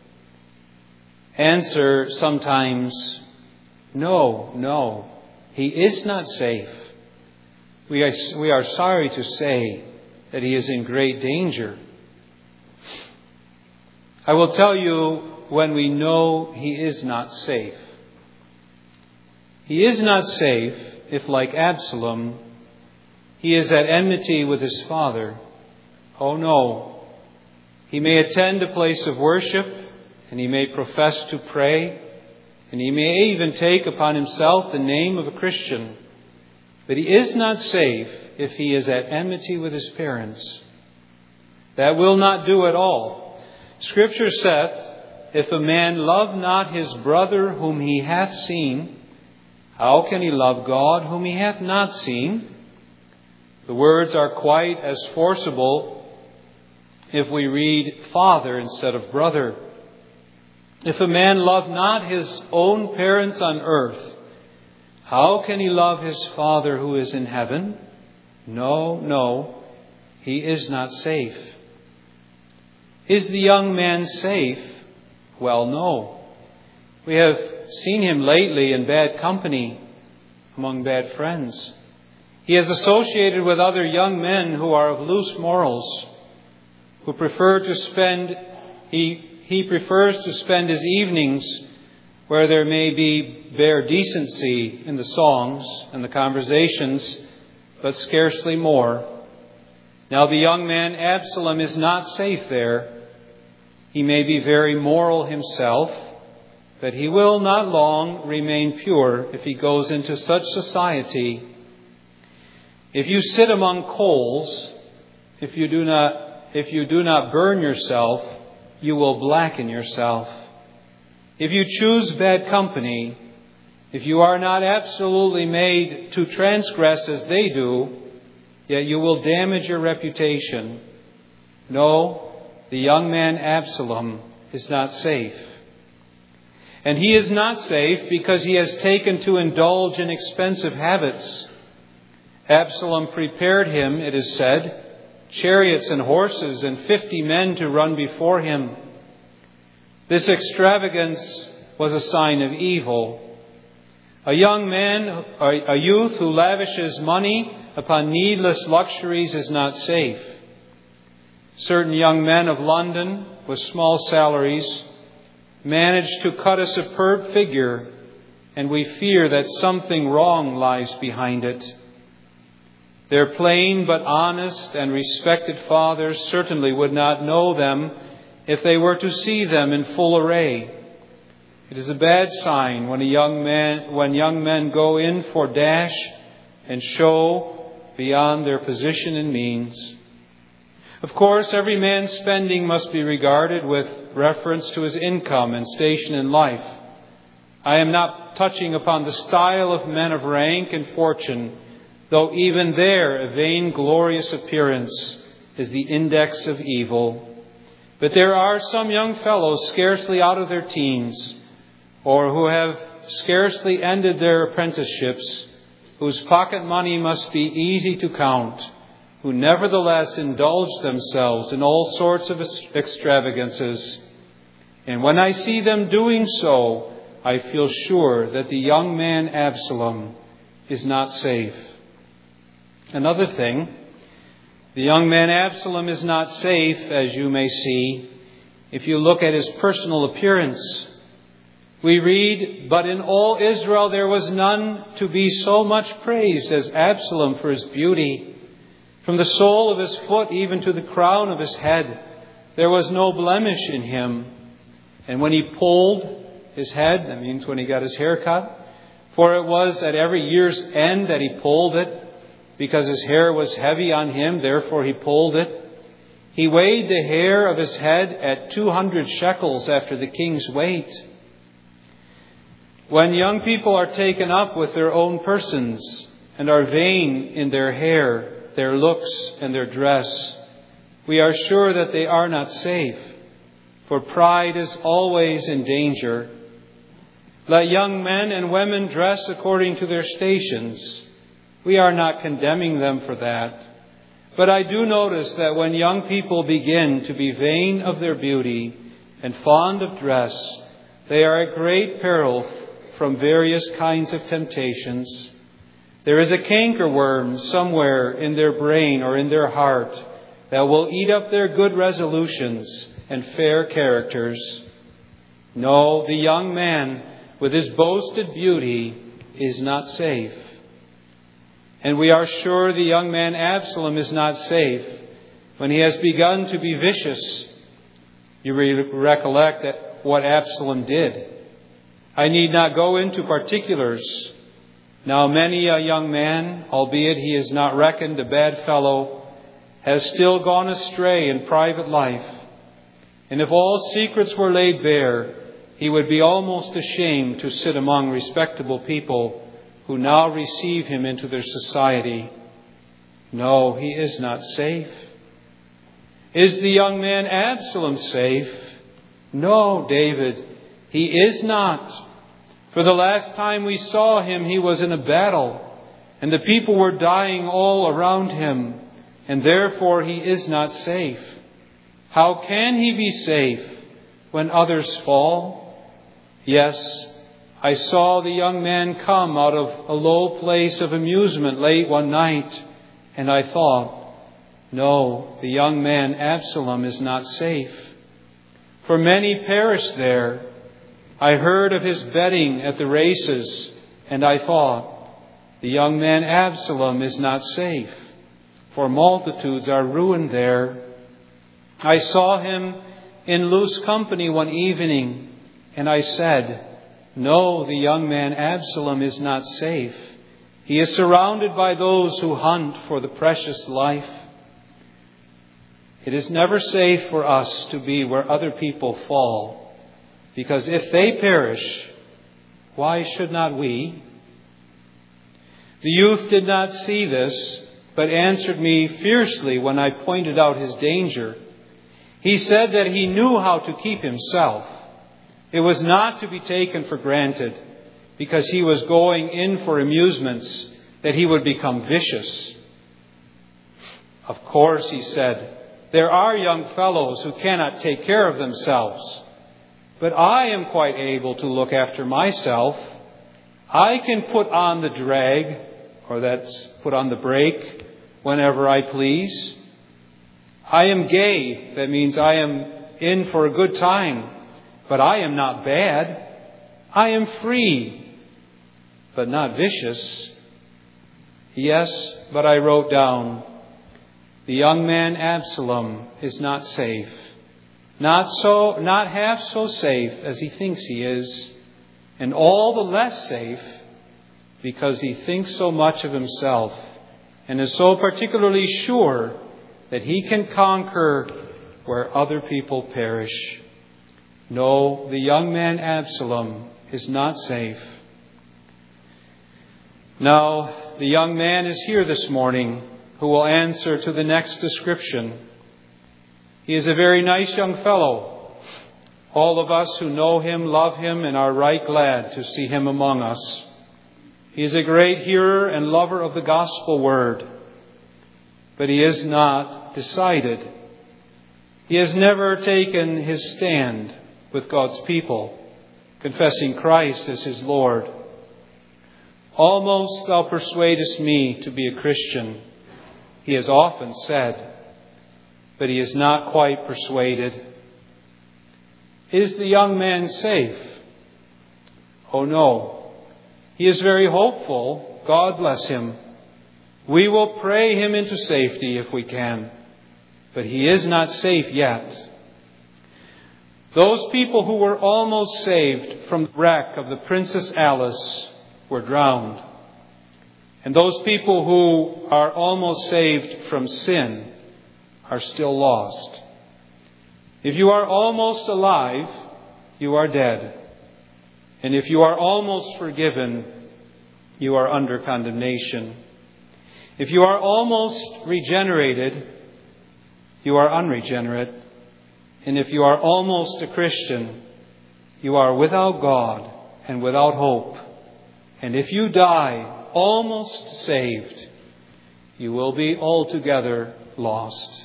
Speaker 1: Answer sometimes, no, no, he is not safe. We are, we are sorry to say that he is in great danger. I will tell you when we know he is not safe. He is not safe if, like Absalom, he is at enmity with his father. Oh no. He may attend a place of worship, and he may profess to pray, and he may even take upon himself the name of a Christian. But he is not safe if he is at enmity with his parents. That will not do at all. Scripture saith, if a man love not his brother whom he hath seen, how can he love God whom he hath not seen? The words are quite as forcible if we read father instead of brother. If a man love not his own parents on earth, how can he love his Father who is in heaven? No, no, he is not safe. Is the young man safe? Well, no. We have seen him lately in bad company, among bad friends. He is associated with other young men who are of loose morals, who prefer to spend, he He prefers to spend his evenings where there may be bare decency in the songs and the conversations, but scarcely more. Now the young man Absalom is not safe there. He may be very moral himself, but he will not long remain pure if he goes into such society. If you sit among coals, if you do not, if you do not burn yourself, you will blacken yourself. If you choose bad company, if you are not absolutely made to transgress as they do, yet you will damage your reputation. No, the young man Absalom is not safe. And he is not safe because he has taken to indulge in expensive habits. Absalom prepared him, it is said, chariots and horses and fifty men to run before him. This extravagance was a sign of evil. A young man, a youth who lavishes money upon needless luxuries is not safe. Certain young men of London with small salaries manage to cut a superb figure, and we fear that something wrong lies behind it. Their plain but honest and respected fathers certainly would not know them if they were to see them in full array. It is a bad sign when a young man, when young men go in for dash and show beyond their position and means. Of course, every man's spending must be regarded with reference to his income and station in life. I am not touching upon the style of men of rank and fortune, though even there a vainglorious appearance is the index of evil. But there are some young fellows scarcely out of their teens, or who have scarcely ended their apprenticeships, whose pocket money must be easy to count, who nevertheless indulge themselves in all sorts of extravagances. And when I see them doing so, I feel sure that the young man Absalom is not safe. Another thing, the young man Absalom is not safe, as you may see, if you look at his personal appearance. We read, "But in all Israel there was none to be so much praised as Absalom for his beauty. From the sole of his foot even to the crown of his head, there was no blemish in him. And when he pulled his head," that means when he got his hair cut, "for it was at every year's end that he pulled it, because his hair was heavy on him, therefore he pulled it. He weighed the hair of his head at two hundred shekels after the king's weight." When young people are taken up with their own persons and are vain in their hair, their looks, and their dress, we are sure that they are not safe, for pride is always in danger. Let young men and women dress according to their stations. We are not condemning them for that. But I do notice that when young people begin to be vain of their beauty and fond of dress, they are at great peril from various kinds of temptations. There is a cankerworm somewhere in their brain or in their heart that will eat up their good resolutions and fair characters. No, the young man with his boasted beauty is not safe. And we are sure the young man Absalom is not safe when he has begun to be vicious. You re- recollect that what Absalom did. I need not go into particulars. Now many a young man, albeit he is not reckoned a bad fellow, has still gone astray in private life. And if all secrets were laid bare, he would be almost ashamed to sit among respectable people who now receive him into their society. No, he is not safe. Is the young man Absalom safe? No, David, he is not. For the last time we saw him, he was in a battle, and the people were dying all around him, and therefore he is not safe. How can he be safe when others fall? Yes, I saw the young man come out of a low place of amusement late one night, and I thought, no, the young man Absalom is not safe. For many perished there. I heard of his betting at the races, and I thought, the young man Absalom is not safe, for multitudes are ruined there. I saw him in loose company one evening, and I said, no, the young man Absalom is not safe. He is surrounded by those who hunt for the precious life. It is never safe for us to be where other people fall, because if they perish, why should not we? The youth did not see this, but answered me fiercely when I pointed out his danger. He said that he knew how to keep himself. It was not to be taken for granted, because he was going in for amusements, that he would become vicious. Of course, he said, there are young fellows who cannot take care of themselves. But I am quite able to look after myself. I can put on the drag, or that's put on the brake, whenever I please. I am gay. That means I am in for a good time. But I am not bad. I am free, but not vicious. Yes, but I wrote down, the young man Absalom is not safe. Not so, not half so safe as he thinks he is, and all the less safe because he thinks so much of himself and is so particularly sure that he can conquer where other people perish. No, the young man Absalom is not safe. Now, the young man is here this morning who will answer to the next description. He is a very nice young fellow. All of us who know him love him and are right glad to see him among us. He is a great hearer and lover of the gospel word, but he is not decided. He has never taken his stand with God's people, confessing Christ as his Lord. Almost thou persuadest me to be a Christian, he has often said, but he is not quite persuaded. Is the young man safe? Oh no. He is very hopeful. God bless him. We will pray him into safety if we can. But he is not safe yet. Those people who were almost saved from the wreck of the Princess Alice were drowned. And those people who are almost saved from sin are still lost. If you are almost alive, you are dead. And if you are almost forgiven, you are under condemnation. If you are almost regenerated, you are unregenerate. And if you are almost a Christian, you are without God and without hope. And if you die almost saved, you will be altogether lost.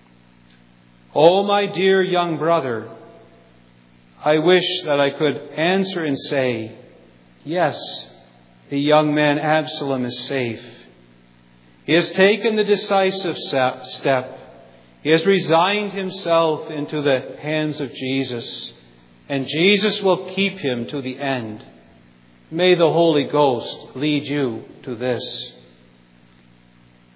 Speaker 1: Oh, my dear young brother, I wish that I could answer and say, yes, the young man Absalom is safe. He has taken the decisive step. He has resigned himself into the hands of Jesus, and Jesus will keep him to the end. May the Holy Ghost lead you to this.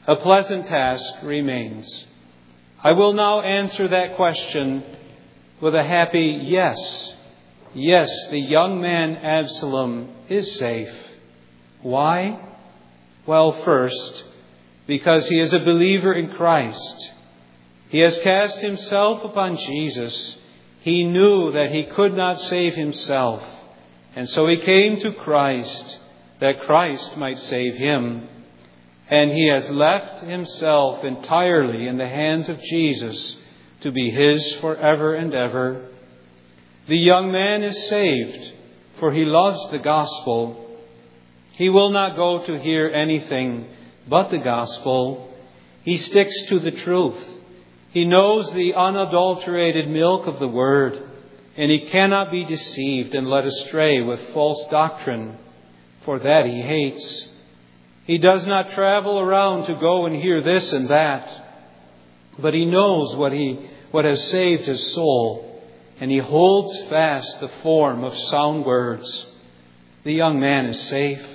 Speaker 1: A pleasant task remains. I will now answer that question with a happy yes. Yes, the young man Absalom is safe. Why? Well, first, because he is a believer in Christ. He has cast himself upon Jesus. He knew that he could not save himself, and so he came to Christ that Christ might save him. And he has left himself entirely in the hands of Jesus to be his forever and ever. The young man is saved, for he loves the gospel. He will not go to hear anything but the gospel. He sticks to the truth. He knows the unadulterated milk of the word, and he cannot be deceived and led astray with false doctrine, for that he hates. He does not travel around to go and hear this and that, but he knows what he what has saved his soul, and he holds fast the form of sound words. The young man is safe.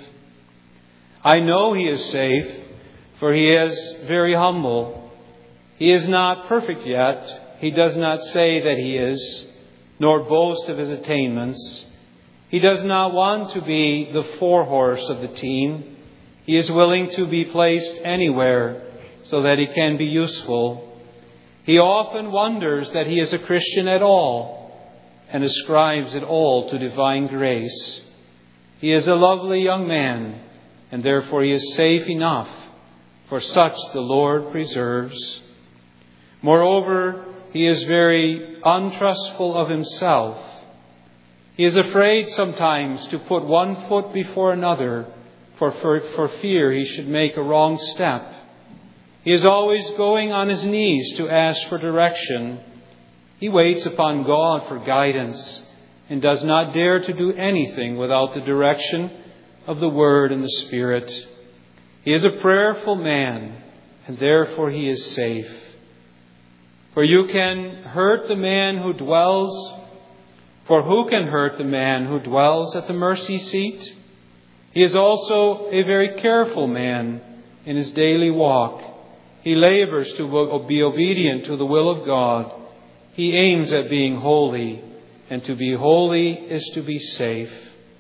Speaker 1: I know he is safe, for he is very humble. He is not perfect yet. He does not say that he is, nor boast of his attainments. He does not want to be the forehorse of the team. He is willing to be placed anywhere so that he can be useful. He often wonders that he is a Christian at all and ascribes it all to divine grace. He is a lovely young man, and therefore he is safe enough, for such the Lord preserves. Moreover, he is very untrustful of himself. He is afraid sometimes to put one foot before another, for, for, for fear he should make a wrong step. He is always going on his knees to ask for direction. He waits upon God for guidance and does not dare to do anything without the direction of the Word and the Spirit. He is a prayerful man, and therefore he is safe. For you can hurt the man who dwells, for who can hurt the man who dwells at the mercy seat? He is also a very careful man in his daily walk. He labors to be obedient to the will of God. He aims at being holy, and to be holy is to be safe.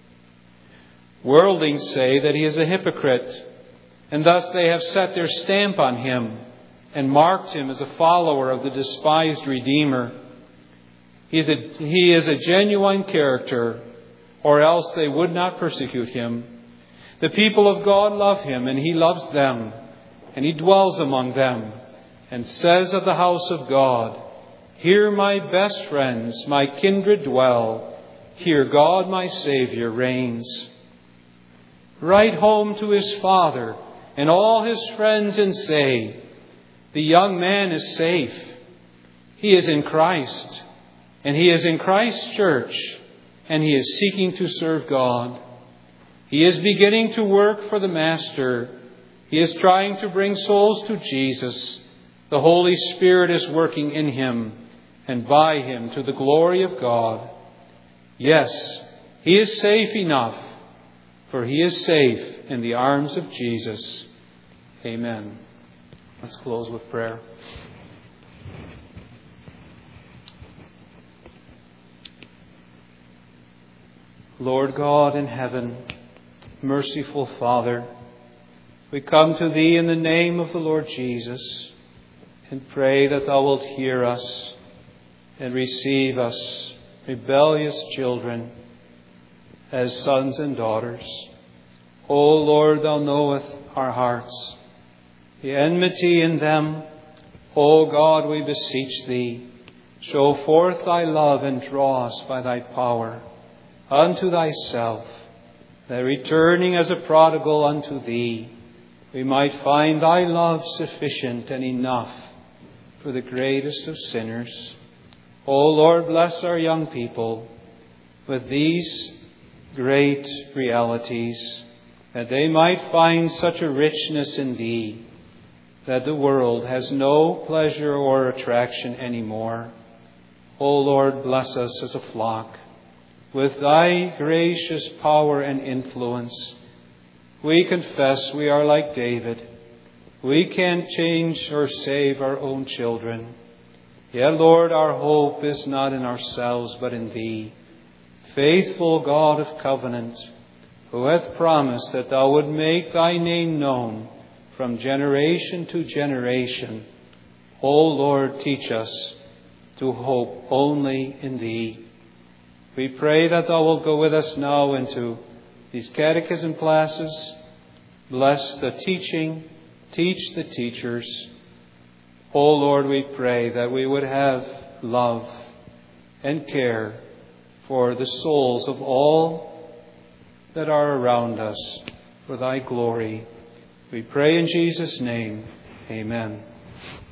Speaker 1: Worldlings say that he is a hypocrite, and thus they have set their stamp on him and marked him as a follower of the despised Redeemer. He is a, he is a genuine character, or else they would not persecute him. The people of God love him, and he loves them, and he dwells among them, and says of the house of God, "Here my best friends, my kindred dwell. Here God my Savior reigns." Write home to his father and all his friends and say, the young man is safe. He is in Christ, and he is in Christ's church, and he is seeking to serve God. He is beginning to work for the Master. He is trying to bring souls to Jesus. The Holy Spirit is working in him and by him to the glory of God. Yes, he is safe enough, for he is safe in the arms of Jesus. Amen. Let's close with prayer. Lord God in heaven, merciful Father, we come to Thee in the name of the Lord Jesus and pray that Thou wilt hear us and receive us, rebellious children, as sons and daughters. O Lord, Thou knowest our hearts, the enmity in them. O God, we beseech Thee, show forth Thy love and draw us by Thy power unto Thyself, that returning as a prodigal unto Thee, we might find Thy love sufficient and enough for the greatest of sinners. O Lord, bless our young people with these great realities, that they might find such a richness in Thee that the world has no pleasure or attraction anymore. O Lord, bless us as a flock with Thy gracious power and influence. We confess we are like David. We can't change or save our own children. Yet, Lord, our hope is not in ourselves, but in Thee, faithful God of covenant, who hath promised that Thou would make Thy name known from generation to generation. O Lord, teach us to hope only in Thee. We pray that Thou wilt go with us now into these catechism classes. Bless the teaching, teach the teachers. O Lord, we pray that we would have love and care for the souls of all that are around us for Thy glory. We pray in Jesus' name. Amen.